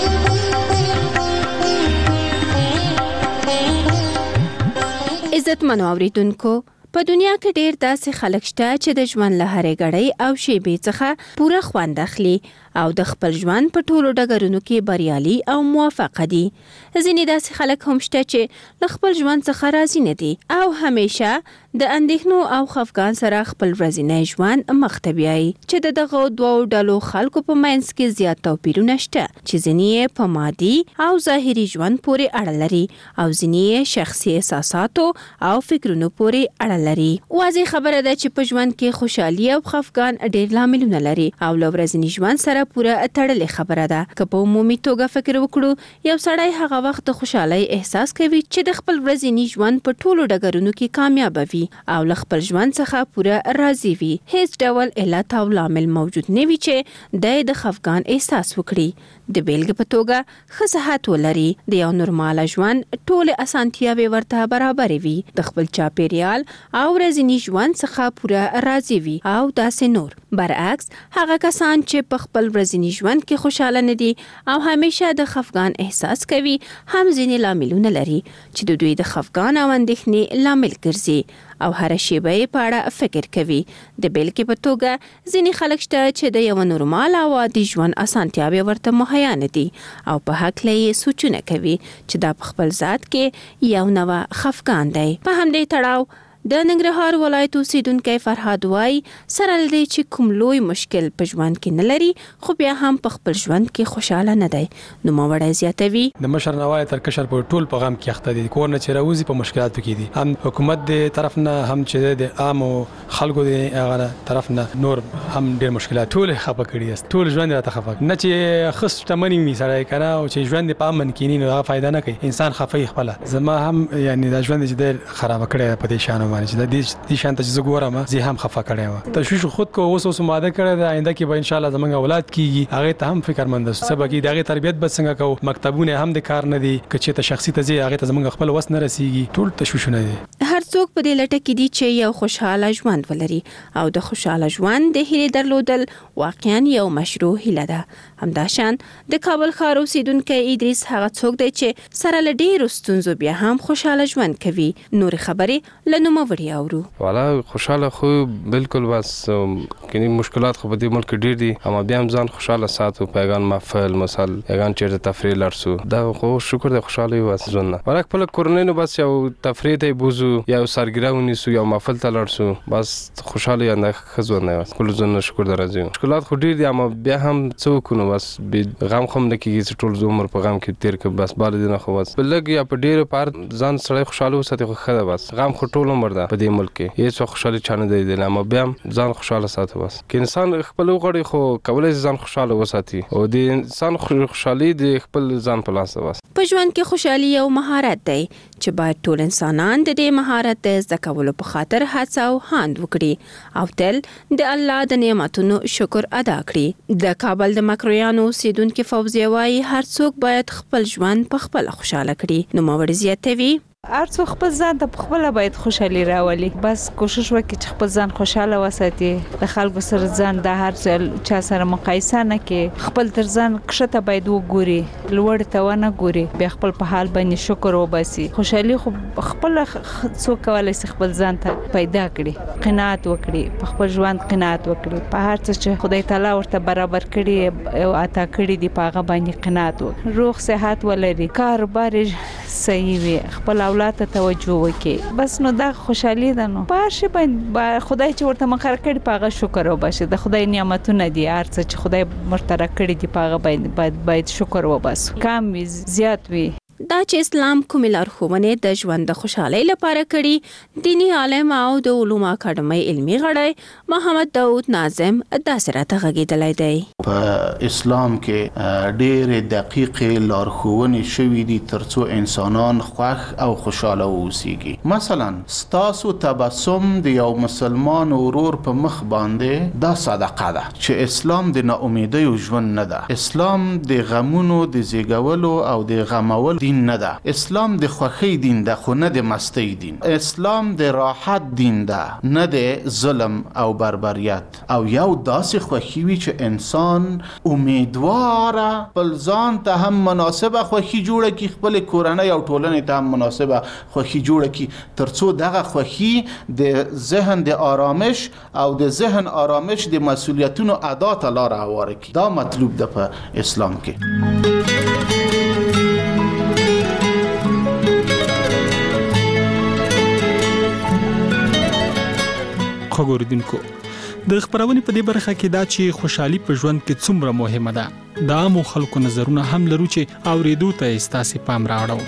عزت منو اوریدونکو، په دنیا کې ډېر داسې خلک شته چې د ژوند له هرې ګړۍ او شیبې څخه پوره خوند اخلي او د خپل ژوند په ټولو ډګرونو کې بریالي او موفق دي. ځینې داسې خلک هم شته چې له خپل ژوند څخه راضي نه دي او همیشه د اندېښنو او خفګان سره خپل ورځنی ژوند مخ ته بیایي چې د دغو دوو ډلو خلکو په منځ کې زیات توپیرونه شته چې ځینې یې په مادي او ظاهري ژوند پورې اړه لري او ځینې یې شخصي احساساتو او فکرونو پورې اړه لري. واضح خبره ده چې په ژوند کې خوشحالي او خفګان ډېر لاملونه لري او له ورځني ژوند سره پوره تړلې خبره ده. که په عمومي توګه فکر وکړو، یو سړی هغه وخت د خوشحالۍ احساس کوي چې د خپل ورځني ژوند په ټولو ډګرونو کې کامیاب وي او له خپل ژوند څخه پوره راضي وي. هیڅ ډول علت او لامل موجود نه وي چې د د خفګان احساس وکړي. د بیلګې په توګه ښه صحت ولري، د یو نورماله ژوند ټولې اسانتیاوې ورته برابرې وي، د خپل چاپیریال او ورځني ژوند څخه پوره راضي وي او داسې نور. برعکس هغه کسان چې په خپل ورځني ژوند کې خوشاله نه دي او همیشه د خفګان احساس کوي هم ځینې لاملونه لري چې د دوی د خفګان او اندېښنې لامل ګرځي او هر شیبه یې په اړه فکر کوي. د بیلګې په توګه ځینې خلک شته چې د یو نورمال او عادي ژوند اسانتیاوې ورته مهیا نه دي او په هکله یې سوچونه کوي چې دا په خپل ذات کې یو نوع خفګان دی. په همدې تړاو د ننګرهار ولایت اوسیدونکی فرهاد وای سره لدی چې کوم لوی مشکل په ژوند کې نه لري خو بیا هم په خپل ژوند کې خوشاله نه دی. نو ماوړی زیاتوي د مشر نوای تر کشر په ټول پیغام کې اخته دي، کور نه چې راوځي په مشکلاتو کې دي، هم حکومت د طرف نه هم چې د عام خلکو د هغه طرف نه نور هم ډېر مشکلات ټول خپه کړي است. ټول ژوند راته خفه نه چې خص تمنې می سره کنه او چې ژوند په امن کې نه دا فائدہ نه کوي انسان خفه خپل. زما هم یعنی دا ژوند چې ډېر خراب کړی په دې شان باندې چې د دې شان ته چې ګورم زه هم خفه کړی و. تشویش خود کو اوس اوس ماده کړی دا آینده کې به ان شاء الله زمونږ اولاد کیږي هغه ته هم فکرمند اوسه سبا کې دغه تربیت به څنګه کو، مکتبونه هم د کار نه دي کچې ته شخصي ته زی هغه ته زمونږ خپل وس نه رسیږي. ټول تشویشونه دي. هر څوک په دې لټه کې دي چې یو خوشاله ژوند ولري او د خوشاله ژوند د هیلې درلودل واقعا یو مشروع هیله ده. همداشان د کابل ښار اوسیدونکی ادریس هغه څوک دی چې سره له ډېرو ستونزو بیا هم خوشاله ژوند کوي. نور خبرې له نوموړي اورو. والا خوشاله خو بالکل بس کینی مشکلات خو په دې ملک ډیر دي اما بیا هم ځان خوشاله ساتو پیغام محفل مثال پیغام چیرته تفریح لرسو دا خو شکر د خوشاله وي ځونه ورک په کورنۍ بس یو تفریح ته بوزو یا سرګراونی سو یا محفل ته لرسو بس خوشاله یا نه خزونه کول ځونه شکر درځي. مشکلات خو ډیر دي اما بیا هم څوک نو بس غم خو نه کیږي ټول عمر په غم کې تیر کې بس بال دي نه خو بس بلګ یا په ډیر پر ځان سره خوشاله وساتي خو خده بس غم خو ټول عمر ده په دې ملک کې هیڅ خوشاله چانه دی دل اما بیا ځان خوشاله ساتي بس کې انسان خپل غړي خو کولای ځان خوشاله وساتي او د انسان خوشحالي د خپل ځان په لاس وس. په ژوند کې خوشحالي یو مهارت دی چې باید ټول انسانان د دې مهارت د زده کولو په خاطر هڅه او هاند وکړي او تل د الله د نعمتونو شکر ادا کړي. د کابل د مکرویانو اوسیدونکو فوزیه وايي هر څوک باید خپل ژوند په خپل خوشاله کړي. نو ماوړي زیاتوي هر څوک خپل ځان ته په خپل باید خوشحالي راولي. بس کوشش وکړي چې خپل ځان خوشاله وساتي، د خلکو سره ځان د هر چا سره مقایسه نه کړي، خپل تر ځان کښته باید وګوري، لوړ ته ونه ګوري، بیا خپل په حال باندې شکر وباسي. خوشحالي خو خپل څوک کولای شي خپل ځان ته پیدا کړي، قناعت وکړي، په خپل ژوند قناعت وکړي، په هر څه چې خدای تعالی ورته برابر کړي او عطا کړي دی په هغه باندې قناعت وکړي، روغ صحت ولري، کاروبار صحیح وي، خپل اولاد ته توجه وکړي. بس نو دا خوشحالي ده. نو باشه باید خدای چې ورته مقرر کړي پاغه شکر وباسي. د خدای نعمتونه دي، هر څه چې خدای مرتره کړي دي پاغه باید باید, باید شکر وباسو، کم وي زیات وي. دا چې اسلام کومې لارښوونې د ژوند د خوشحالۍ لپاره کړي، دینی عالم او د علومو اکاډمۍ علمي غړی محمد داود ناظم داسې راته غږېدلی دی. په اسلام کې ډېرې دقیقې لارښوونې شوي دي ترڅو انسانان خوښ او خوشحاله واوسیږي. مثلا ستاسو تبسم د یو مسلمان ورور په مخ باندې دا صدقه ده، چې اسلام د ناامیدیو ژوند نه ده. اسلام د غمونو د زیږولو او د غمولو دین نه ده. اسلام د خوښۍ دین ده خو نه د مستۍ دین. اسلام د راحت دین ده نه د ظلم او بربریت. او یو داسې خوښي وي چې انسان امیدواره خپل ځان ته هم مناسبه خوښي جوړه کړي، خپل کورنۍ او ټولنې ته هم مناسبه خوښي جوړه کړي، ترڅو دغه خوښي د ذهن د آرامش او د ذهن آرامش د مسؤلیتونو ادا ته لاره هواره کړي. دا مطلوب ده په اسلام کې. خبردونکو د خبرونې په دې برخه کې دا چې خوشحالي په ژوند کې څومره مهمه ده، د عامو خلکو نظرونه هم لرو چې اوریدو ته ستاسو پام راوړو.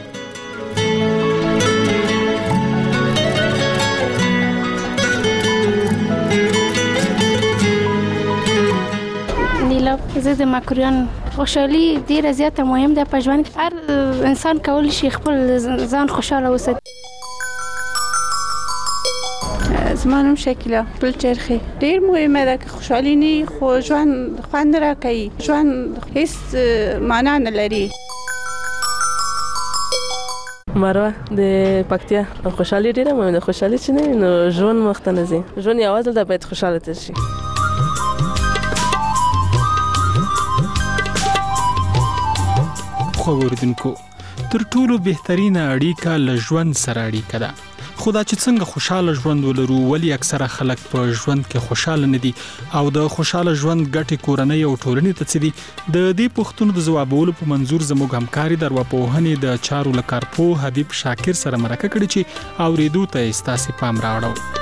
نیلا زه د ماکریان خوشحالي ډیره زیاته مهم ده په ژوند کې. هر انسان کولی شي خپل ځان خوشاله وساتي. زما نوم شکیلا بل چرخی. ډیر مهمه ده که خوشحالي نه خو ژوند خوند راکوي، ژوند هیڅ معنا نه لري. مروه د پکتیا. خوشحالي ډیره مهمه ده، خوشحالي چې نه نو ژوند مخته نه ځي. ژوند یوازې ده باید خوشحاله تیر شي. خو اوریدونکو تر ټولو بهترینه اړیکه له ژوند سره اړیکه ده. خدا چې څنګه خوشاله ژوند ولرو، ولی اکثره خلک په ژوند کې خوشاله نه دي او د خوشاله ژوند ګټې کورنۍ او ټولنې ته څه دي، د دې پوښتنو د ځوابولو په منظور زموږ همکاري د ارواپوهنې د چارو له کارپوه حبیب شاکر سره مرکه کړې چې اوریدو ته ستاسو پام راوړو.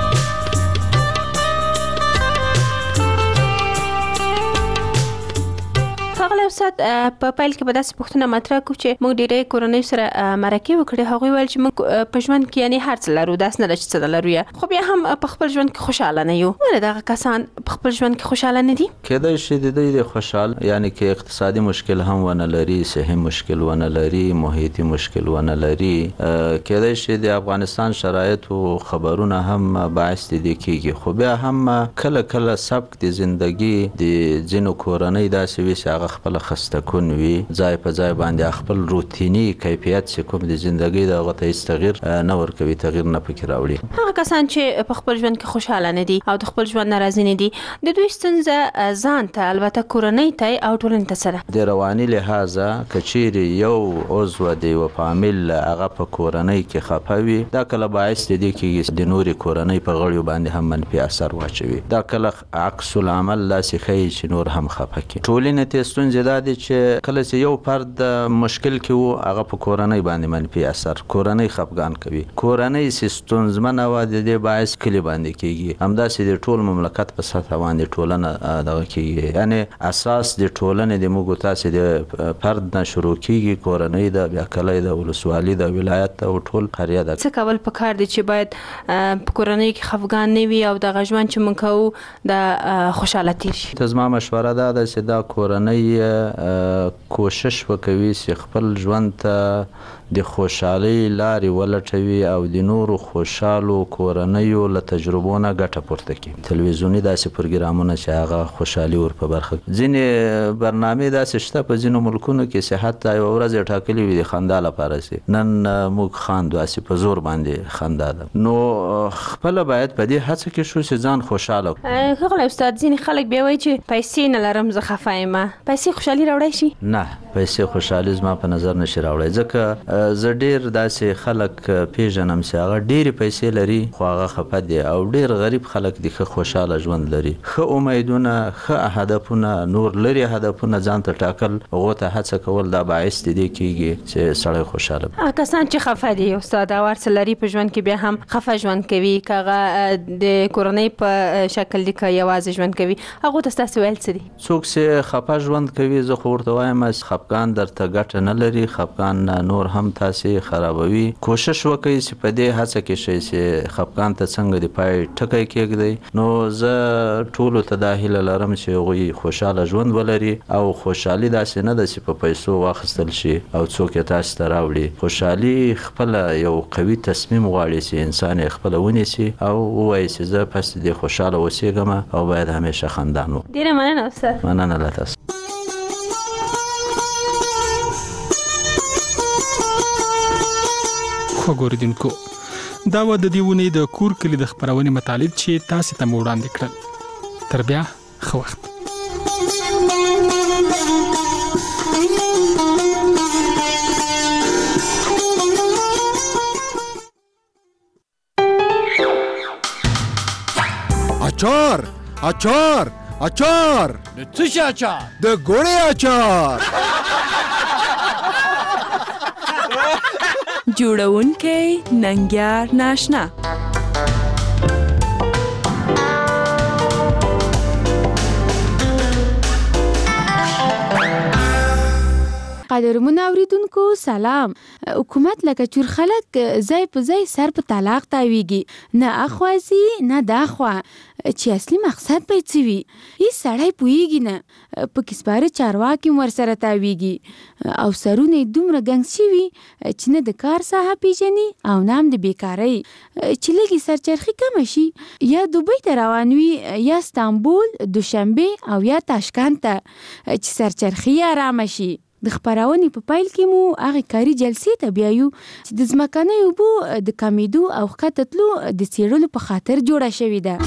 استاد په پایل کې به داسې پوښتنه مطرح کوو چې موږ ډېرې کورنۍ سره مرکې وکړې، هغوی ویل چې موږ په ژوند کې یعنې هر څه لرو، داسې نه ده چې څه نه لرو، یا خو بیا هم په خپل ژوند کې خوشحاله نه یو. ولې دغه کسان په خپل ژوند کې خوشحاله نه دي؟ کېدای شي د دوی د خوشحال یعنې کې اقتصادي مشکل هم ونه لري، صحي مشکل ونه لري، محیطي مشکل ونه لري. کېدای شي د افغانستان شرایط او خبرونه هم باعث دي کېږي، خو بیا هم کله کله سبک د زندگی د ځینو کورنۍ داسې وي چې هغه خپل خسته کن وي، ځای په ځای باندې خپل روتینی کیفیت چې کوم د ژوندۍ د هغه ته هیڅ تغییر نه ورکوي، تغییر نه پکې راوړي. هغه کسان چې په خپل ژوند کې خوشاله نه دي او د خپل ژوند ناراضي نه دي، د دوی ستونزه ځان ته البته کورنۍ ته او ټولنې ته سره د رواني لحاظه کچېرې یو عضو د یو فامیل هغه په کورنۍ کې خفه وي، دا کله باعث دی کېږي د نورې کورنۍ په غړیو باندې هم منفي اثر واچوي. دا کله عکس العمل داسې ښیي چې نور هم خفه کړي. ټولنې ته ستونزې دا دي چې کله چې یو فرد مشکل کې وو هغه په کورنۍ باندې منفي اثر، کورنۍ خفګان کوي، کورنۍ ستونزمنه وه د دې باعث کلي باندې کېږي، همداسې د ټول مملکت په سطحه باندې ټولنه دغه کېږي. یعنې اساس د ټولنې د موږ تاسې د فرد نه شروع کېږي، کورنۍ ده، بیا کلی ده، ولسوالي ده، ولایت ده او ټول قریه ده. څه کول پکار دي چې باید په کورنۍ کې خفګان نه وي او دغه ژوند چې موږ کوو د خوشحاله تیر شي؟ زما مشوره دا ده چې دا کورنۍ کوشش وکوي چې خپل ژوند ته د خوشحالۍ لارې ولټوي او د نورو خوشحالو کورنیو له تجربو نه ګټه پورته کړي. تلویزیوني داسې پروګرامونه چې هغه خوشحالي ور په برخه، ځینې برنامې داسې شته په ځینو ملکونو کې چې حتی یوه ورځ یې ټاکلې وي د خندا لپاره سي، نن موږ خاندو، هسې په زور باندې خندا ده. نو خپله باید په دې هڅه کې شو چې ځان خوشحاله کړو. ښاغلی استاد، ځینې خلک بیا وایي چې پیسې نه لرم زه خفه یم، پیسې خوشحالي راوړی شي؟ نه، پیسې خوشحالي زما په نظر نشي راوړی، ځکه زه ډیر داسې خلک پیژنم چې هغه ډېرې پیسې لري خو هغه خفه دي، او ډیر غریب خلک دي ښه خوشحاله ژوند لري، ښه امیدونه، ښه هدفونه، نور لري هدفونه ځان ته ټاکل، هغو ته هڅه کول دا باعث د دې کېږي چې سړی خوشحاله وي. کسان چې خفه دي استاد او ورڅه لري په ژوند کې بیا هم خفه ژوند کوي، که هغه د کورنۍ په شکل دي که یوازې ژوند کوي، هغو ته ستاسو ویل څه دي؟ څوک چې خفه ژوند کوي زه خو ورته وایم خفګان درته ګټه نه لري، خفګان نور هم تاسې خرابوي. کوشش وکړئ چې په دې هڅه کې شئ چې خفګان ته څنګه د پای ټکی کېږدئ. نو زه ټولو ته دا هیله لرم چې هغوی خوشحاله ژوند ولري، او خوشحالي داسې نه ده چې په پیسو واخیستل شي او څوک یې تاسو ته راوړي. خوشحالي خپله یو قوي تصمیم غواړي چې انسان یې خپله ونیسي او ووایي چې زه پس دې خوشحاله اوسېږم او باید همیشه خندان وم. ډېره مننه استاد. مننه له تاسو. خوګوریدونکو، دا و د دې ونې د کور کلي د خپرونې مطالب چې تاسې ته مو وړاندې کړل. تر بیا ښه وخت. اچار اچار اچار د څه شي اچار؟ د ګوړې اچار. جوړونکی ننګیار ناشنا. قدرمنو اوریدونکو سلام. حکومت لکه چور خلک ځای په ځای سر په طلاق تاویږي، نه اخوازي نه داخوا، چې اصلي مقصد به څه وي هیڅ سړی پوهیږي نه. په کسباره چارواکي ور سره تاویږي او سرونه دومره ګنګ شوي چې نه د کار ساحه پیژني او نه هم د بیکارۍ. چې لږې سرچرخي کمه شي یا دوبۍ ته روان وي یا استانبول، دوشنبه او یا تاشکند ته، چې سرچرخي آرامه شي. د خپرونې په پیل کې مو هغې کاري جلسې ته بیایو چې د ځمکنیو اوبو د کمیدو او ښکته تلو د څېړلو په خاطر جوړه شوې ده.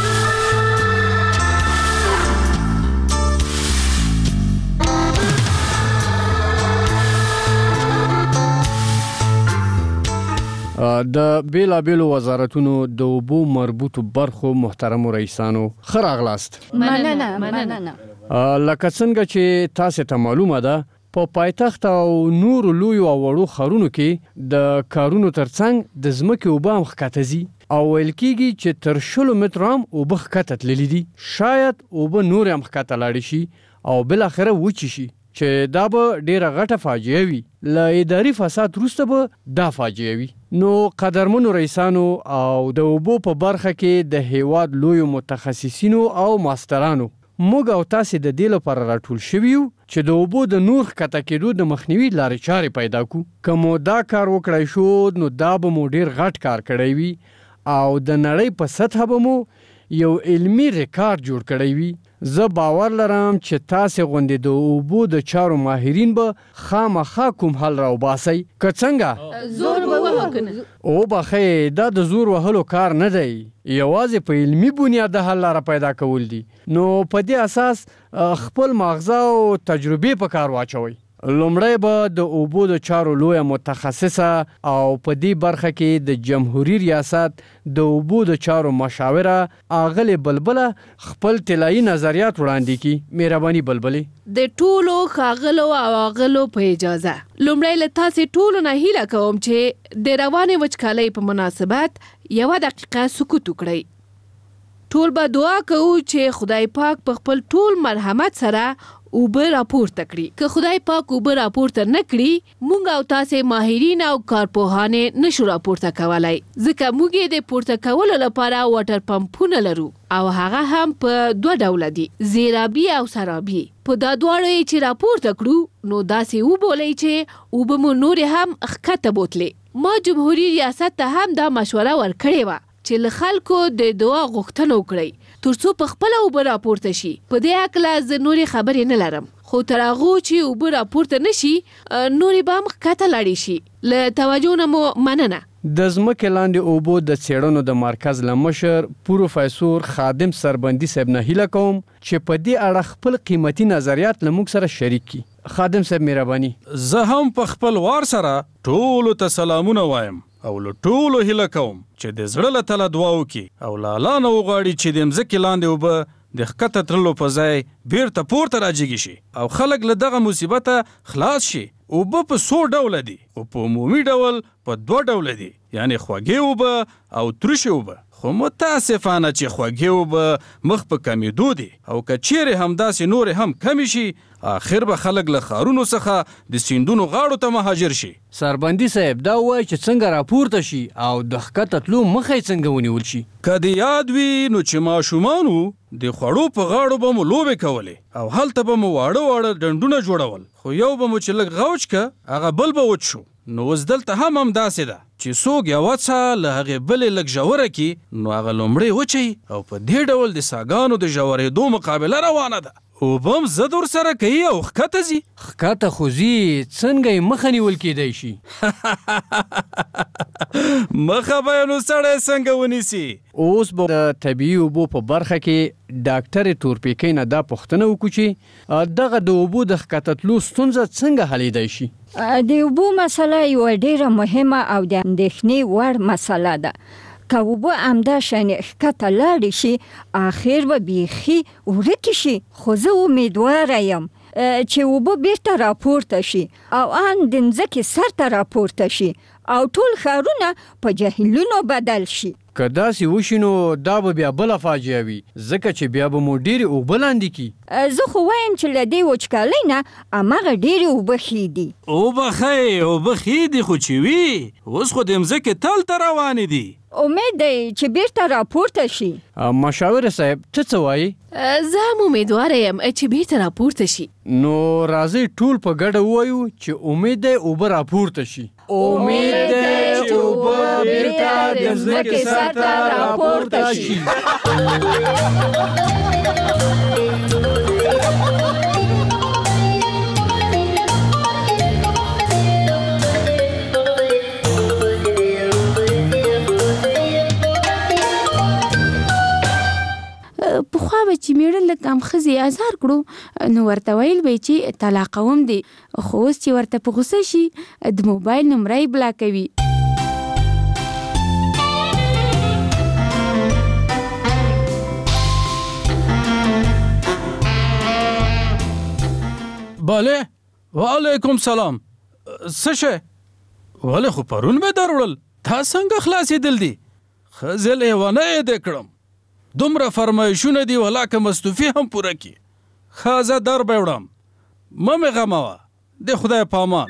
د بیلابیلو وزارتونو د اوبو مربوطو برخو محترمو رئیسانو ښه راغلاست. مننه مننه. لکه څنګه چې تاسې ته معلومه ده په پایتخت او نورو لویو او وړو ښارونو کې د کارونو ترڅنګ د ځمکې اوبه هم ښکته ځي او ویل کېږي چې تر شلو مترو هم اوبه ښکته تللي دي. شاید اوبه نورې هم ښکته لاړې شي او بالاخره وچې شي، چې دا به ډېره غټه فاجعه وي. له اداري فساد وروسته به دا فاجعه وي. نو قدرمنو رئیسانو او د اوبو په برخه کې د هیواد لویو متخصصینو او ماسترانو، موږ او تاسې د دې لپاره راټول شوي یو چې د اوبو د نور ښکته کېدو د مخنیوي لارې چارې پیدا کړو. که مو دا کار وکړی شو نو دا به مو ډېر غټ کار کړی وي او د نړۍ په سطحه به مو یو علمي ریکارډ جوړ کړی وي. زه باور لرم چې تاسې غوندې د اوبو د چارو ماهرین به خامخا کوم حل راوباسئ. که څنګه زور به وهو که نه؟ او بخې دا د زور وهلو کار نه دی، یوازې په علمي بنیاد د حل لاره پیدا کول دي. نو په دې اساس خپل ماغزه او تجربې په کار واچوئ. لومړی به د اوبو د چارو لویه متخصصه او په دې برخه کې د جمهوریت ریاست د اوبو د چارو مشاوره اغلې بلبله خپل طلایي نظریات وړاندې کړي. مهرباني بلبلې. د ټولو ښاغلو او اغلو په اجازه لومړی له تاسې ټولو نه هیله کوم چې د روانې وچکالۍ په مناسبت یوه دقیقه سکوت وکړئ. ټول به دعا کوو چې خدای پاک په خپل ټول مرحمت سره اوبه راپورته کړي. که خدای پاک اوبه راپورته نه کړي، موږ او تاسې ماهرین او کارپوهانې نشو راپورته کولای، ځکه موږ یې د پورته کولو لپاره واټر پمپونه لرو او هغه هم په دوه ډوله دي، زیرابي او سرابي. په دا دواړو یې چې راپورته کړو نو داسې وبولئ چې اوبه مو نورې هم ښکته بوتلې. ما جمهوري ریاست ته هم دا مشوره ورکړې وه چې له خلکو د دعا غوښتنه وکړئ ترڅو په خپله اوبه راپورته شي. په دې هکله زه نورې خبرې نه لرم، خو تر هغو چې اوبه راپورته نه شي نورې به هم ښکته لاړې شي. له توجه نه مو مننه. د ځمکې لاندې اوبو د څېړنو د مرکز له مشر پروفیسور خادم سربندي صاحب نه هیله کوم چې په دې اړه خپل قیمتي نظریات له موږ سره شریک کړي. خادم صاحب مهرباني. زه هم په خپل وار سره ټولو ته سلامونه وایم او له ټولو هیله کوم چې د زړه له تله دعا وکړي او له الله نه وغواړي چې د مځکې لاندې اوبه د ښکته تللو په ځای بیرته پورته راجګي شي او خلک له دغه مصیبته خلاص شي. اوبه په څو ډوله دي او په عمومي ډول په دوه ډوله دي، یعنی خوږې اوبه او ترشې اوبه. خو متاسفانه چې خوږې اوبه مخ په کمیدو دي او که چیرې همداسې نورې هم کمی شي آخر به خلک له ښارونو څخه د سیندونو غاړو ته مهاجر شي. سربندي صاحب دا وایي چې څنګه راپورته شي او د ښکته تلو مخه یې څنګه ونیول شي. که د یاد وي نو چې ماشومانو د خوړو په غاړو به مو لوبې کولې او هلته به مو واړه واړه ډنډونه جوړول، خو یو به مو چې لږ غوچ که هغه بل به وچ شو. نو اوس دلته هم همداسې ده چې څوک یوه څه له هغې بلې لږ ژوره کړي نو هغه لومړی وچوي او په دې ډول د څاګانو د ژورېدو مقابله روانه ده. اوبه هم ضد ورسره کوي او ښکته ځي. ښکته خو ځي، څنګه یې مخه نیول کیدی شي؟ مخه به یې نو سړی څنګه ونیسي؟ اوس به د طبیعي اوبو په برخه کې ډاکټرې تورپیکۍ نه دا پوښتنه وکړو چې دغه د اوبو د ښکته تلو ستونزه څنګه حلیدی شي؟ د اوبو مسله یوه ډیره مهمه او د اندېښنې وړ مسله ده. که اوبه همدا شانې ښکته لاړې شي آخر به بیخي ورکې شي، خو زه امیدواره یم چې اوبه بیرته راپورته شي او ان د مځکې سر ته راپورته شي او ټول ښارونه په جهیلونو بدل شي. که داسې وشي نو دا به بیا بله فاجعه وي، ځکه چې بیا به مو ډېرې اوبه لاندې کړي. زه خو وایم چې له دې وچکالۍ نه هماغه ډېرې اوبه ښې دي. اوبه ښې اوبه ښې دي، خو چې وي اوس خو د مځکې تل ته روانې دي. امید دی چې بیرته راپورته شي. مشاور صاحب ته څه وایي؟ زه هم امیدواره یم چې بیرته راپورته شي. نو راځئ ټول په ګډه ووایو چې امید دی اوبه راپورته شي. امید دی چې اوبه بیرته د ځمکې سر ته راپورته شي. پخوا به چې میړه لږ کم ښځې ازار کړو نو ورته ویل به چې طلاقوم دی، خو اوس چې ورته په غوسه شي د موبایل نمره یې بلاکوي. بله وعلیکم سلام. څه شی؟ ولې خو پرون مې دروړل، تا څنګه خلاصېدل دي؟ ښځې لیونی یې دې کړم، دومره فرمایشونه دي ولاکه مستوفي هم پوره کړي. ښه زه در به وړم، مه مې غموه، د خدای په امان.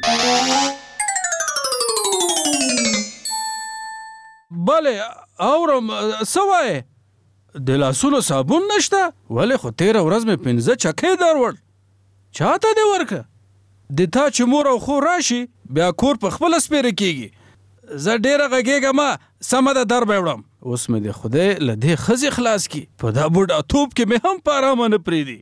بلې اورم، څه وایې؟ د لاسونو صابون نشته؟ ولې خو تېره ورځ مې پنځه چکې دروړ، چاته دې ورکه؟ د تا چې مور او خور راشي بیا کور په خپله سپېره کېږي. زه ډېره غږېږم، سمه ده در به وړم. اوس مې د خدای له دې ښځې خلاص کړي، په دا بوډاتوب کې مې هم په ارامه نه پرېږدي.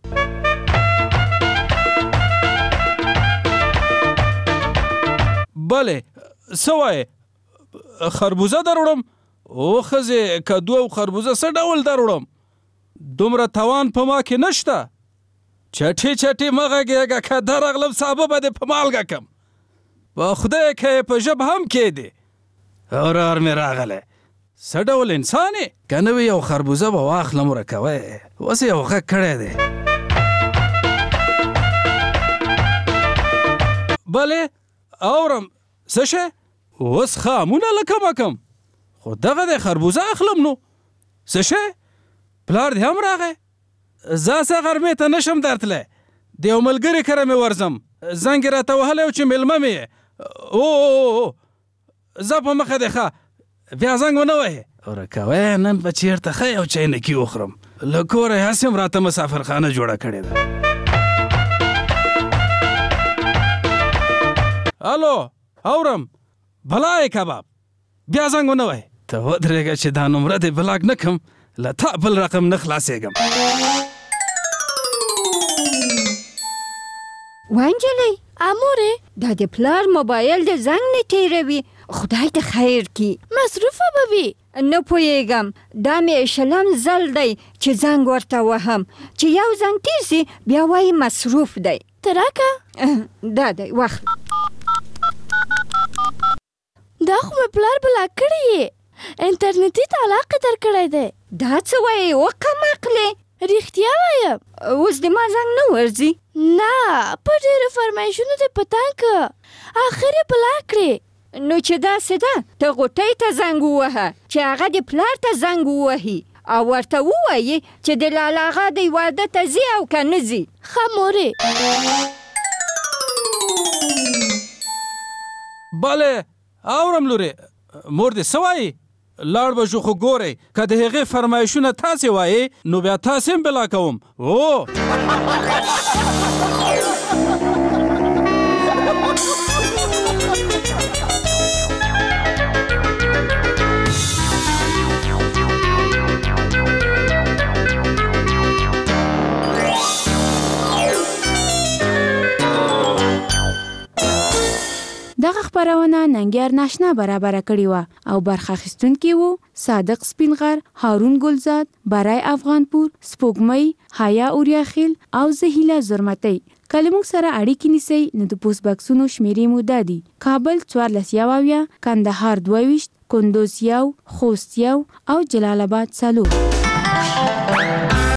بلې څه وایې؟ خربوزه در وړم؟ او ښځې کدو او خربوزه څه ډول در وړم؟ دومره توان په ما کې نشته. چټې چټې مه غږېږه، که درغلم سابه به دې په مالګه کم. په خدای که یې په ژب هم کېدې. ورور مې راغلی، څه ډول انسان یې؟ که نه وي یو خربوزه به واخلم ورکوی، اوس یې یو غږ کړی دی. بلې اورم، څه شی؟ اوس ښه امونه له کمه کم، خو دغه دی خربوزه اخلم. نو څه شی؟ پلار دې هم راغی؟ زه څه غرمې ته نشم درتلی، د یو ملګري کره مې ورځم، زنګ یې راته وهلی و چې مېلمه مې یې. او زه په مخه دی ښه، بیا زنګ ونه وهې. ورکوی نن به چېرته ښه یو چاینکي وخورم، له کوره یې هسې هم راته مسافرخانه جوړه کړې ده. الو اورم، بلا یې کباب، بیا زنګ ونه وهې. ته ودرېږه چې دا نمره دې بلاک نه کړم له تا بل رقم نه خلاصېږم. وانجلۍ امورې دا د پلار موبایل د زنګ نه تیروي، خدای ته خیر کی. مصروفه به وي؟ نه پوهېږم، دا مې شلم ځل دی چې زنګ ورته وهم، چې یو زنګ تیر سي بیا وایي مصروف دی. ته راکه دا دی واخله. دا خو مې پلار بلاک کړی یې، انټرنیټي طلاق یې درکړی دی. دا څه وایې وکمقلې؟ رښتیا وایم. اوس د ما زنګ نه ورځي؟ نه، په ډېرو فرمایشونو دې په تنګ که، آخر یې بلاک کړې. نو چې داسې ده ته غوټۍ ته زنګ ووهه چې هغه د پلار ته زنګ ووهي او ورته ووایي چې د لالا اغا د واده ته ځي او که نه ځي. ښه مورې. بله اورم لورې، مور دې څه وایي؟ لاړ به شو خو ګورئ که د هغې فرمایشونه تاسې وایې نو بیا تاسې هم بلا کوم. او دغه خپرونه ننګیار ناشنا برابره کړې وه او برخه اخیستونکي وو صادق سپینغر، هارون ګلزاد، برای افغانپور، سپوږمۍ، حیا اوریاخیل او زهیله زرمتۍ. کله موږ سره اړیکې نیسئ نو د پوسټ بکسونو شمیرې مو دا دي: کابل څوارلس یو اویا، کندهار دوه ویشت، کندوز یو، خوست یو او جلال آباد څلور.